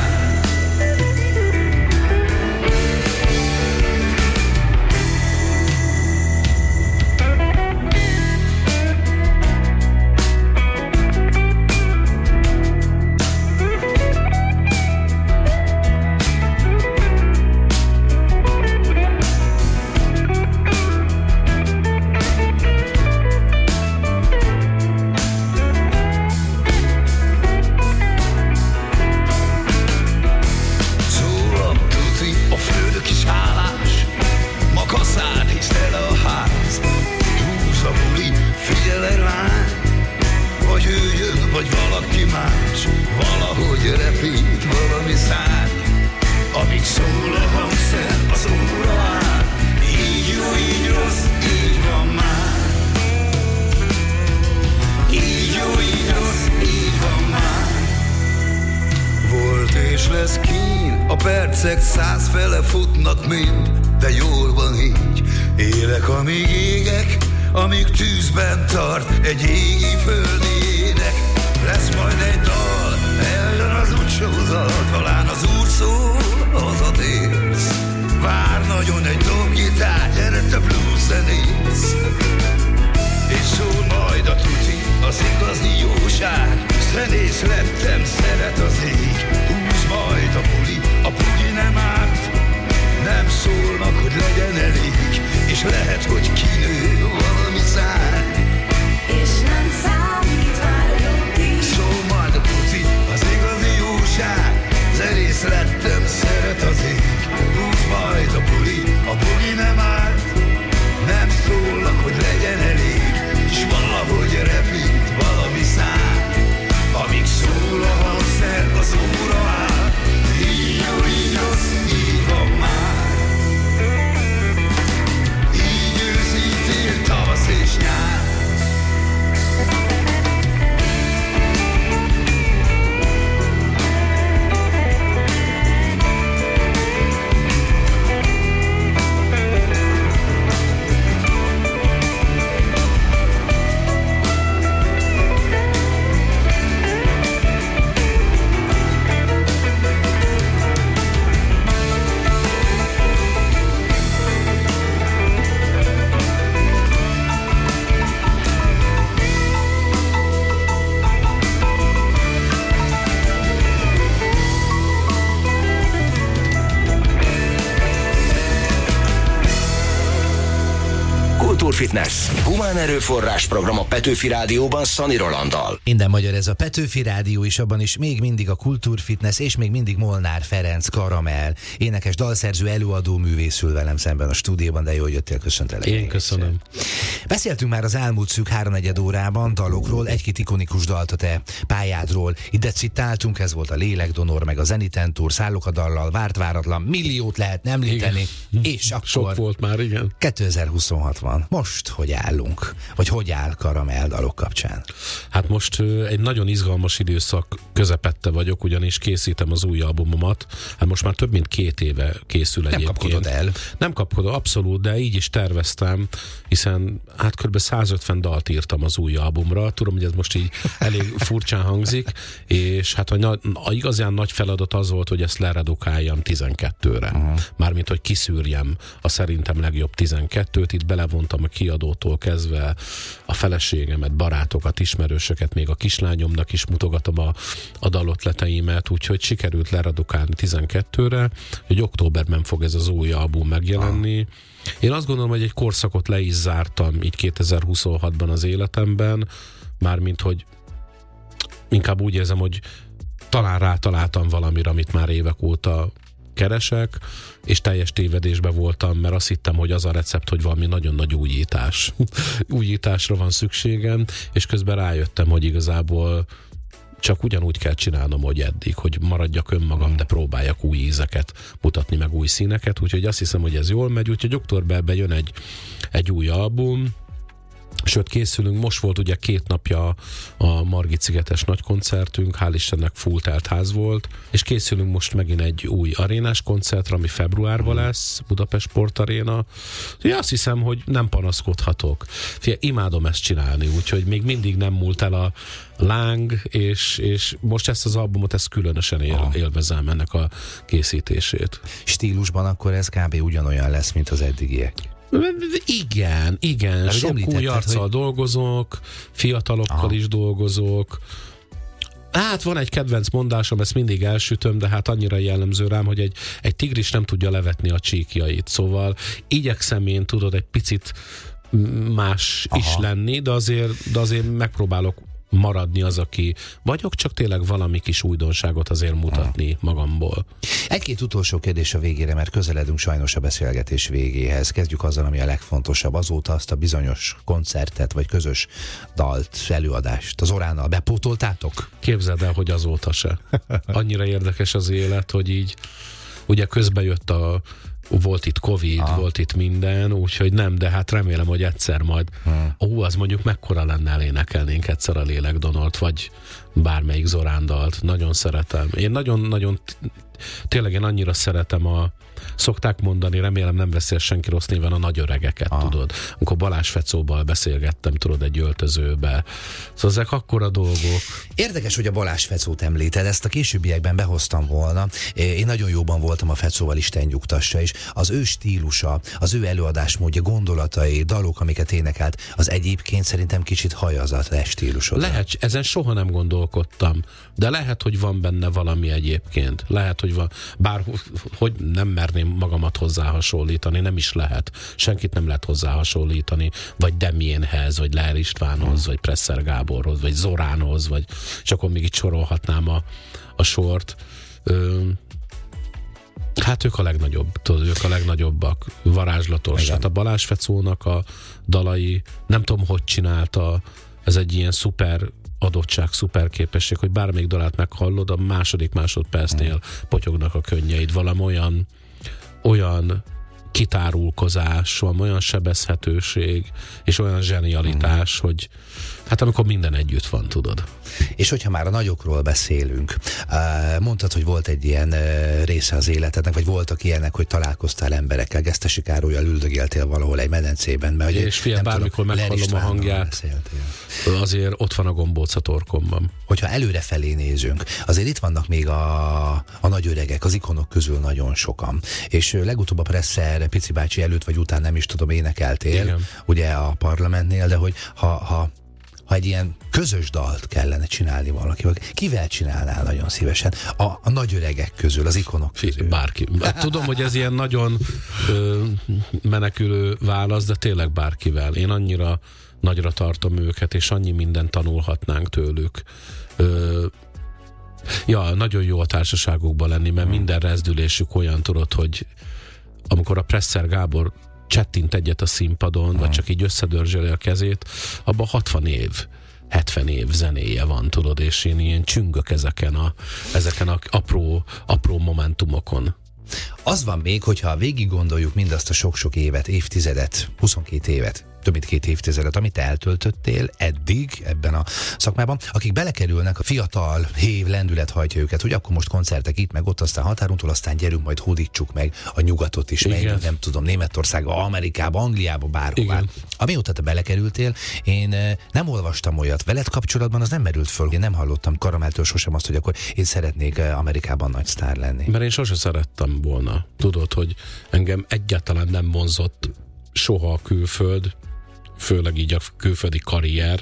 Vagy valaki más, valahogy repít valami szár, amíg szól a hangszer, az óra áll. Így jó, így rossz, így van már. Így jó, így rossz, így van már. Volt és lesz kín, a percek százfele futnak mind, de jól van így. Élek, amíg égek, amíg tűzben tart egy égi földi ének. Lesz majd egy dal, eljön az útsózat, talán az úr szól, hazatérsz. Vár nagyon egy dobgitár, gyere te blues zenész. És szól majd a tuti, az igazi jóság, zenész lettem, szeret az ég. Húz majd a buli, a buli nem árt, nem szólnak, hogy legyen elég, és lehet, hogy kinő valami szár. És nem számít már a jogi. Szól majd a tuti, az igazi jóság, zenész lettem, szeret az ég. Húz majd a buli, a buli nem árt, nem szólnak, hogy legyen elég, és valahogy repít valami szám, amíg szól a hangszer, az óra áll. Így jó, így rossz, így van már. Így ősz, így tél, tavasz és nyár. Fitness. Humán erőforrás program a Petőfi Rádióban Szani Rolanddal. Minden magyar ez a Petőfi Rádió, és abban is még mindig a Kultúrfitness, és még mindig Molnár Ferenc Karamell. Énekes, dalszerző, előadó, művész ül velem szemben a stúdióban, de jól jöttél, köszöntelek. Én köszönöm. Beszéltünk már az elmúlt szűk háromnegyed órában dalokról, egy-két ikonikus dalt a te pályádról. Ide citáltunk, ez volt a Lélekdonor, meg a Zeniten Tour, Szállok a dallal, Várt váratlan, milliót lehetne említeni, Igen. és akkor... Sok volt már, igen. kétezer-huszonhat van. Most most hogy állunk? Vagy hogy áll Karamell dalok kapcsán? Hát most ö, egy nagyon izgalmas időszak közepette vagyok, ugyanis készítem az új albumomat. Hát most már több mint két éve készül Nem egyébként. kapkodod el? Nem kapkodom, abszolút, de így is terveztem, hiszen hát kb. százötven dalt írtam az új albumra. Tudom, hogy ez most így elég furcsán hangzik, és hát a, a igazán nagy feladat az volt, hogy ezt leredukáljam tizenkettőre. Uh-huh. Mármint, hogy kiszűrjem a szerintem legjobb tizenkettőt. Itt belevontam a kiadótól kezdve a feleségemet, barátokat, ismerősöket, még a kislányomnak is mutogatom a, a dalotleteimet, úgyhogy sikerült leredukálni tizenkettőre, hogy októberben fog ez az új album megjelenni. Uh-huh. Én azt gondolom, hogy egy korszakot le is zártam így kétezer-huszonhatban az életemben, mármint, hogy inkább úgy érzem, hogy talán rátaláltam valamire, amit már évek óta keresek, és teljes tévedésben voltam, mert azt hittem, hogy az a recept, hogy valami nagyon nagy újítás. Újításra van szükségem, és közben rájöttem, hogy igazából csak ugyanúgy kell csinálnom, hogy eddig, hogy maradjak önmagam, de próbáljak új ízeket mutatni, meg új színeket, úgyhogy azt hiszem, hogy ez jól megy, úgyhogy októberben jön egy, egy új album, sőt készülünk, most volt ugye két napja a Margit-szigetes nagy koncertünk, hál' Istennek full telt ház volt, és készülünk most megint egy új arénás koncertre, ami februárban lesz, Budapest Sport Aréna. Úgyhogy azt hiszem, hogy nem panaszkodhatok. Figyelj, imádom ezt csinálni, úgyhogy még mindig nem múlt el a láng, és, és most ezt az albumot, ezt különösen él, élvezem ennek a készítését. Stílusban akkor ez kb. Ugyanolyan lesz, mint az eddigiek. Igen, igen, de sok új arccal hogy... dolgozok, fiatalokkal Aha. is dolgozok. Hát van egy kedvenc mondásom, ezt mindig elsütöm, de hát annyira jellemző rám, hogy egy, egy tigris nem tudja levetni a csíkjait, szóval igyekszem én, tudod, egy picit más Aha. is lenni, de azért, de azért megpróbálok maradni az, aki vagyok, csak tényleg valami kis újdonságot azért mutatni ha. magamból. Egy-két utolsó kérdés a végére, mert közeledünk sajnos a beszélgetés végéhez. Kezdjük azzal, ami a legfontosabb. Azóta azt a bizonyos koncertet, vagy közös dalt, előadást az Oránnal bepótoltátok? Képzeld el, hogy azóta se. Annyira érdekes az élet, hogy így ugye közben jött a volt itt Covid, ah. volt itt minden, úgyhogy nem, de hát remélem, hogy egyszer majd hmm. ó, az mondjuk mekkora lenne, elénekelnénk egyszer a Lélekdanolt, vagy bármelyik Zorándalt. Nagyon szeretem. Én nagyon-nagyon tényleg én annyira szeretem a szokták mondani, remélem nem veszi senki rossz néven, a nagy öregeket, ah. tudod. Amikor Balázs Fecóval beszélgettem, tudod, egy öltözőbe. Szóval ezek akkora dolgok. Érdekes, hogy a Balázs Fecót említed, ezt a későbbiekben behoztam volna. Én nagyon jóban voltam a Fecóval, Isten nyugtassa, és az ő stílusa, az ő előadásmódja, gondolatai, dalok, amiket énekelt, az egyébként szerintem kicsit hajazat le stílusod. Lehet, ezen soha nem gondolkodtam, de lehet, hogy van benne valami egyébként. Lehet, hogy van, bár hogy nem merném magamat hozzá hasonlítani, nem is lehet. Senkit nem lehet hozzá hasonlítani, vagy Demienhez, vagy Leher Istvánhoz, vagy Presser Gáborhoz, vagy Zoránhoz, vagy és akkor még itt sorolhatnám a, a sort. Ö, hát ők a legnagyobb, tudod, ők a legnagyobbak, varázslatos. Igen. Hát a Balázs Fecónak a dalai, nem tudom, hogy csinálta, ez egy ilyen szuper adottság, szuper képesség, hogy bármelyik dalát meghallod, a második másodpercnél hmm. potyognak a könnyeid, valami olyan olyan kitárulkozás, van olyan sebezhetőség, és olyan zsenialitás, mm. hogy hát amikor minden együtt van, tudod. És hogyha már a nagyokról beszélünk, mondtad, hogy volt egy ilyen része az életednek, vagy voltak ilyenek, hogy találkoztál emberekkel, Gesztesi Károllyal üldögéltél valahol egy medencében. Mert, és figyelj, bármikor meghallom a hangját, beszéltél. Azért ott van a gombóc a torkomban. Hogyha előrefelé nézünk, azért itt vannak még a, a nagy öregek, az ikonok közül nagyon sokan. És legutóbb a Presser Pici bácsi előtt vagy után nem is tudom, énekeltél, igen. ugye a parlamentnél, de hogy ha, ha ha egy ilyen közös dalt kellene csinálni valakivel, kivel csinálnál nagyon szívesen? A, a nagy öregek közül, az ikonok közül. Bárki. Tudom, hogy ez ilyen nagyon ö, menekülő válasz, de tényleg bárkivel. Én annyira nagyra tartom őket, és annyi mindent tanulhatnánk tőlük. Ö, ja, nagyon jó a társaságokban lenni, mert hmm. minden rezdülésük olyan, tudod, hogy amikor a Presser Gábor csettint egyet a színpadon, hmm. vagy csak így összedörzseli a kezét, abban hatvan év, hetven év zenéje van, tudod, és én ilyen csüngök ezeken a, ezeken a apró, apró momentumokon. Az van még, hogyha végig gondoljuk mindazt a sok-sok évet, évtizedet, huszonkét évet, több mint két évtizedet, amit eltöltöttél eddig ebben a szakmában, akik belekerülnek, a fiatal hév lendület hajtja őket, hogy akkor most koncertek itt, meg ott, aztán határuntól, aztán gyerünk, majd hódítsuk meg a nyugatot is, meg nem tudom, Németországba, Amerikába, Angliába, bárhová. Igen. Amióta te belekerültél, én nem olvastam olyat veled kapcsolatban, az nem merült föl. Én nem hallottam Karameltől sosem azt, hogy akkor én szeretnék Amerikában nagy sztár lenni. Mert én sose szerettem volna. Tudod, hogy engem egyáltalán nem vonzott soha a külföld, főleg így a külföldi karrier.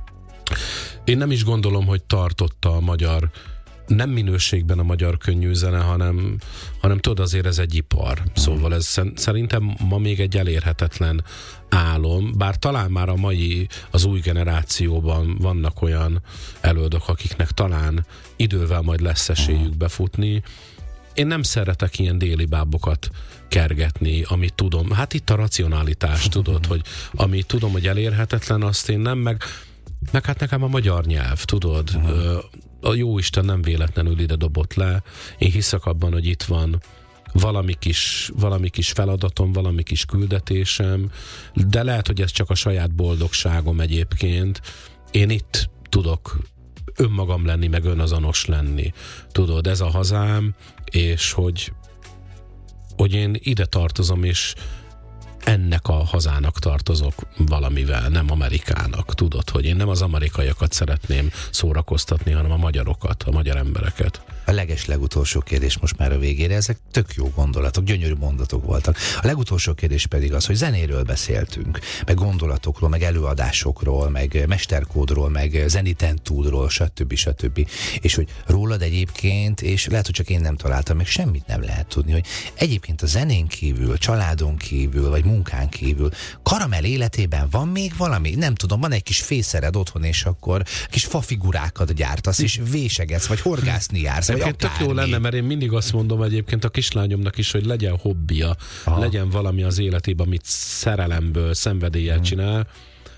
Én nem is gondolom, hogy tartotta a magyar, nem minőségben a magyar könnyűzene, hanem, hanem tudod, azért ez egy ipar. Szóval ez szerintem ma még egy elérhetetlen álom, bár talán már a mai, az új generációban vannak olyan előadók, akiknek talán idővel majd lesz esélyük befutni. Én nem szeretek ilyen déli bábokat kergetni, amit tudom. Hát itt a racionalitás, tudod, hogy amit tudom, hogy elérhetetlen, azt én nem, meg, meg hát nekem a magyar nyelv, tudod. Uh-huh. A jóisten nem véletlenül ide dobott le. Én hiszek abban, hogy itt van valami kis, valami kis feladatom, valami kis küldetésem, de lehet, hogy ez csak a saját boldogságom egyébként. Én itt tudok önmagam lenni, meg önazonos lenni. Tudod, ez a hazám, és hogy, hogy én ide tartozom, és ennek a hazának tartozok valamivel, nem Amerikának. Tudod, hogy én nem az amerikaiakat szeretném szórakoztatni, hanem a magyarokat, a magyar embereket. A leges legutolsó kérdés most már a végére, ezek tök jó gondolatok, gyönyörű mondatok voltak. A legutolsó kérdés pedig az, hogy zenéről beszéltünk, meg gondolatokról, meg előadásokról, meg mesterkódról, meg zenitentúdról, stb. stb. És hogy rólad egyébként, és lehet, hogy csak én nem találtam, meg semmit nem lehet tudni, hogy egyébként a zenén kívül, családon kívül, vagy munkán kívül, Karamell életében van még valami? Nem tudom, van egy kis fészered otthon, és akkor kis fafigurákat gyártasz, és vésegetsz, vagy horgászni jársz, vagy tök jó lenne, mert én mindig azt mondom egyébként a kislányomnak is, hogy legyen hobbija, aha, legyen valami az életében, amit szerelemből, szenvedéllyel hmm. csinál,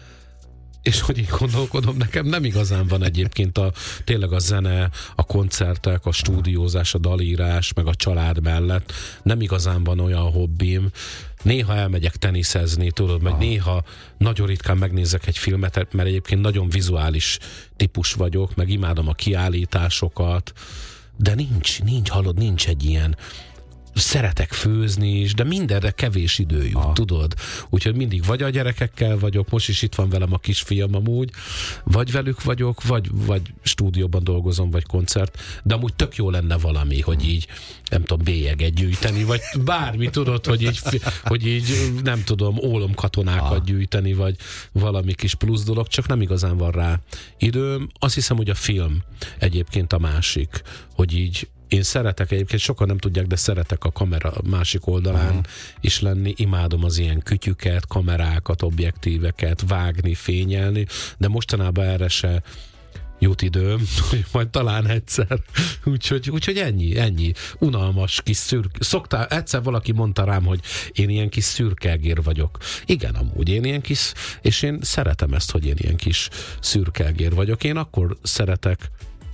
és hogy így gondolkodom, nekem nem igazán van egyébként a, tényleg a zene, a koncertek, a stúdiózás, a dalírás, meg a család mellett nem igazán van olyan hobbim. Néha elmegyek teniszezni, tudod, meg néha nagyon ritkán megnézek egy filmet, mert egyébként nagyon vizuális típus vagyok, meg imádom a kiállításokat, de nincs, nincs, hallod, nincs egy ilyen, szeretek főzni is, de mindenre kevés idő jut, ah. tudod? Úgyhogy mindig vagy a gyerekekkel vagyok, most is itt van velem a kisfiam amúgy, vagy velük vagyok, vagy, vagy stúdióban dolgozom, vagy koncert, de amúgy tök jó lenne valami, hogy így, nem tudom, bélyeget gyűjteni, vagy bármi, tudod, hogy így, hogy így nem tudom, ólomkatonákat ah. gyűjteni, vagy valami kis plusz dolog, csak nem igazán van rá időm. Azt hiszem, hogy a film egyébként a másik, hogy így én szeretek egyébként, sokan nem tudják, de szeretek a kamera másik oldalán uh-huh. is lenni. Imádom az ilyen kütyüket, kamerákat, objektíveket, vágni, fényelni, de mostanában erre se jut időm, hogy majd talán egyszer. Úgyhogy, úgyhogy ennyi, ennyi. Unalmas kis szürke. Szoktál, egyszer valaki mondta rám, hogy én ilyen kis szürkelgér vagyok. Igen, amúgy én ilyen kis, és én szeretem ezt, hogy én ilyen kis szürkelgér vagyok. Én akkor szeretek,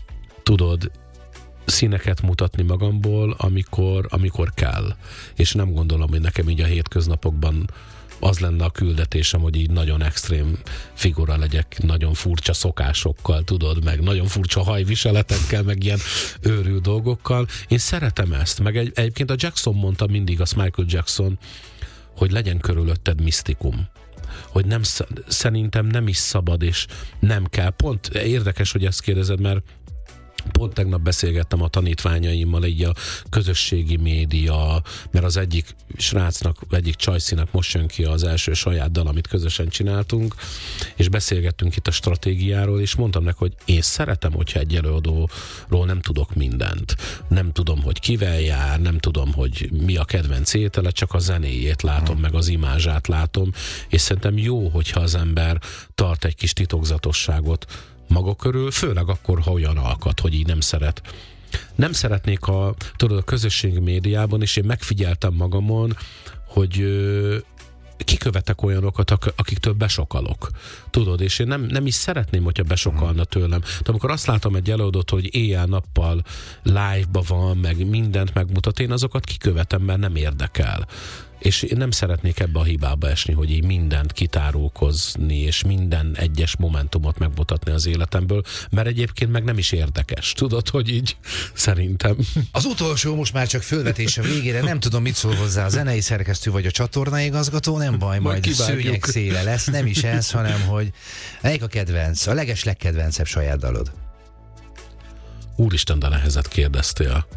tudod, színeket mutatni magamból, amikor, amikor kell. És nem gondolom, hogy nekem így a hétköznapokban az lenne a küldetésem, hogy így nagyon extrém figura legyek, nagyon furcsa szokásokkal, tudod, meg nagyon furcsa hajviseletekkel, meg ilyen őrült dolgokkal. Én szeretem ezt, meg egy, egyébként a Jackson mondta mindig, az Michael Jackson, hogy legyen körülötted misztikum. Hogy nem, szerintem nem is szabad, és nem kell. Pont érdekes, hogy ezt kérdezed, mert pont tegnap beszélgettem a tanítványaimmal így a közösségi média, mert az egyik srácnak, egyik csajszinak most jön ki az első saját dal, amit közösen csináltunk, és beszélgettünk itt a stratégiáról, és mondtam neki, hogy én szeretem, hogyha egy előadóról nem tudok mindent. Nem tudom, hogy kivel jár, nem tudom, hogy mi a kedvenc étele, csak a zenéjét látom, meg az imázsát látom, és szerintem jó, hogyha az ember tart egy kis titokzatosságot maga körül, főleg akkor, ha olyan alkat, hogy így nem szeret. Nem szeretnék a, tudod, a közösségi médiában, és én megfigyeltem magamon, hogy ö, kikövetek olyanokat, akiktől besokalok. Tudod, és én nem, nem is szeretném, hogyha besokalna tőlem. De amikor azt látom egy előadót, hogy éjjel-nappal live-ba van, meg mindent megmutat, én azokat kikövetem, mert nem érdekel. És én nem szeretnék ebbe a hibába esni, hogy így mindent kitárulkozni, és minden egyes momentumot megmutatni az életemből, mert egyébként meg nem is érdekes. Tudod, hogy így szerintem. Az utolsó most már csak fölvetés a végére, nem tudom, mit szól hozzá a zenei szerkesztő vagy a csatornaigazgató, nem baj, majd, majd szőnyeg széle lesz, nem is ez, hanem hogy melyik a kedvenc, a leges legkedvencebb saját dalod? Úristen, de nehezet kérdeztél.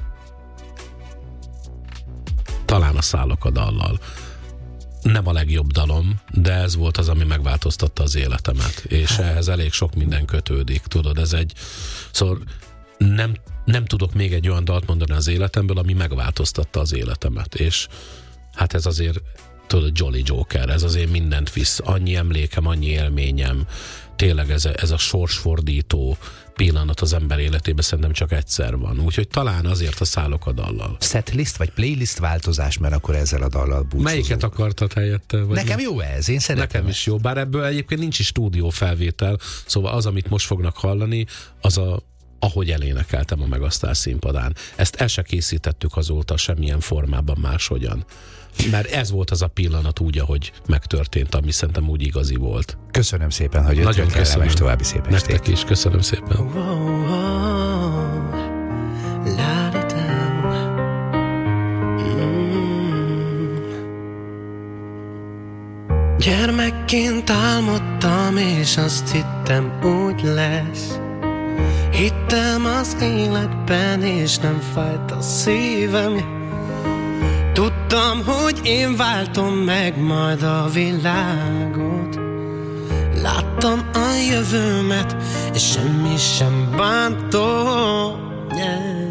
Talán a Szállok a dallal. Nem a legjobb dalom, de ez volt az, ami megváltoztatta az életemet. És ehhez elég sok minden kötődik. Tudod, ez egy... Szóval nem, nem tudok még egy olyan dalt mondani az életemből, ami megváltoztatta az életemet. És hát ez azért, tudod, Jolly Joker, ez azért mindent visz. Annyi emlékem, annyi élményem. Tényleg ez a, ez a sorsfordító pillanat az ember életében szerintem csak egyszer van. Úgyhogy talán azért a Szállok a dallal. Setlist vagy playlist változás, mert akkor ezzel a dallal búcsúzunk. Melyiket akartad helyette? Vagy Nekem mi? jó ez, én szeretem. Nekem is jó, bár ebből egyébként nincs is stúdió felvétel, szóval az, amit most fognak hallani, az a ahogy elénekeltem a Megasztár színpadán. Ezt el se készítettük azóta semmilyen formában máshogyan. Mert ez volt az a pillanat úgy, ahogy megtörtént, ami szerintem úgy igazi volt. Köszönöm szépen, hogy jöttél. Nagyon köszönöm. És további szép estét. Nektek is, köszönöm szépen. Oh, oh, la-di-da. Mm. Gyermekként álmodtam, és azt hittem úgy lesz. Hittem az életben, és nem fájt a szívem. Tudtam, hogy én váltom meg majd a világot. Láttam a jövőmet, és semmi sem bántott. Yeah.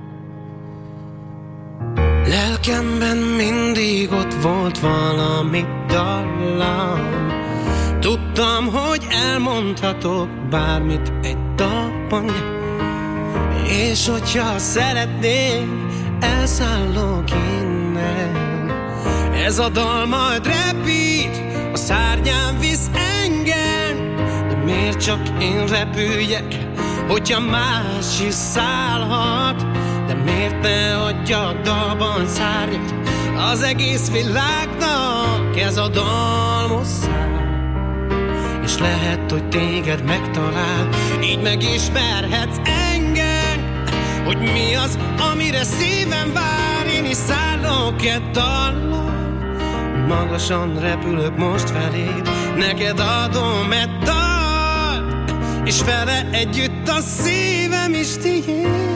Lelkemben mindig ott volt valami dallam. Tudtam, hogy elmondhatok bármit egy dalban. És hogyha szeretnék, elszállok innen. Ez a dal majd repít, a szárnyán visz engem. De miért csak én repüljek, hogyha más is szállhat? De miért ne adjak dalban szárnyat az egész világnak? Ez a dal most száll, és lehet, hogy téged megtalál. Így megismerhetsz engem, hogy mi az, amire szívem vár. Én is szállok egy dallal, magasan repülök most feléd. Neked adom egy dalt, és vele együtt a szívem is tiéd.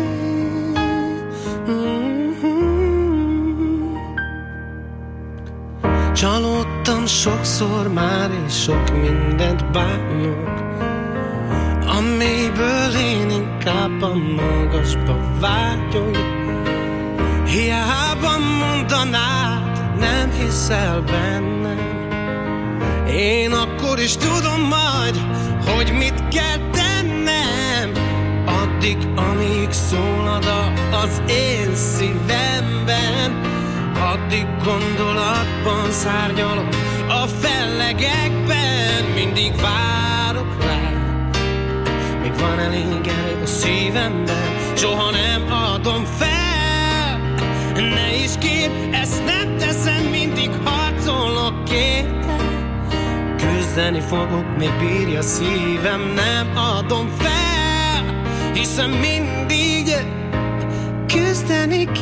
Csalódtam sokszor már, és sok mindent bánok. A mélyből én inkább a magasba vágyok. Hiába mondanád, nem hiszel bennem. Én akkor is tudom majd, hogy mit kell tennem. Addig, amíg szól a dal az én szívemben. Addig gondolatban szárnyalok a fellegekben. Mindig várok rá, még van elég erő a szívemben. Soha nem adom fel, ne is kér, ezt nem teszem. Mindig harcolok érte, küzdeni fogok, még bírja szívem. Nem adom fel, hiszen mindig küzdeni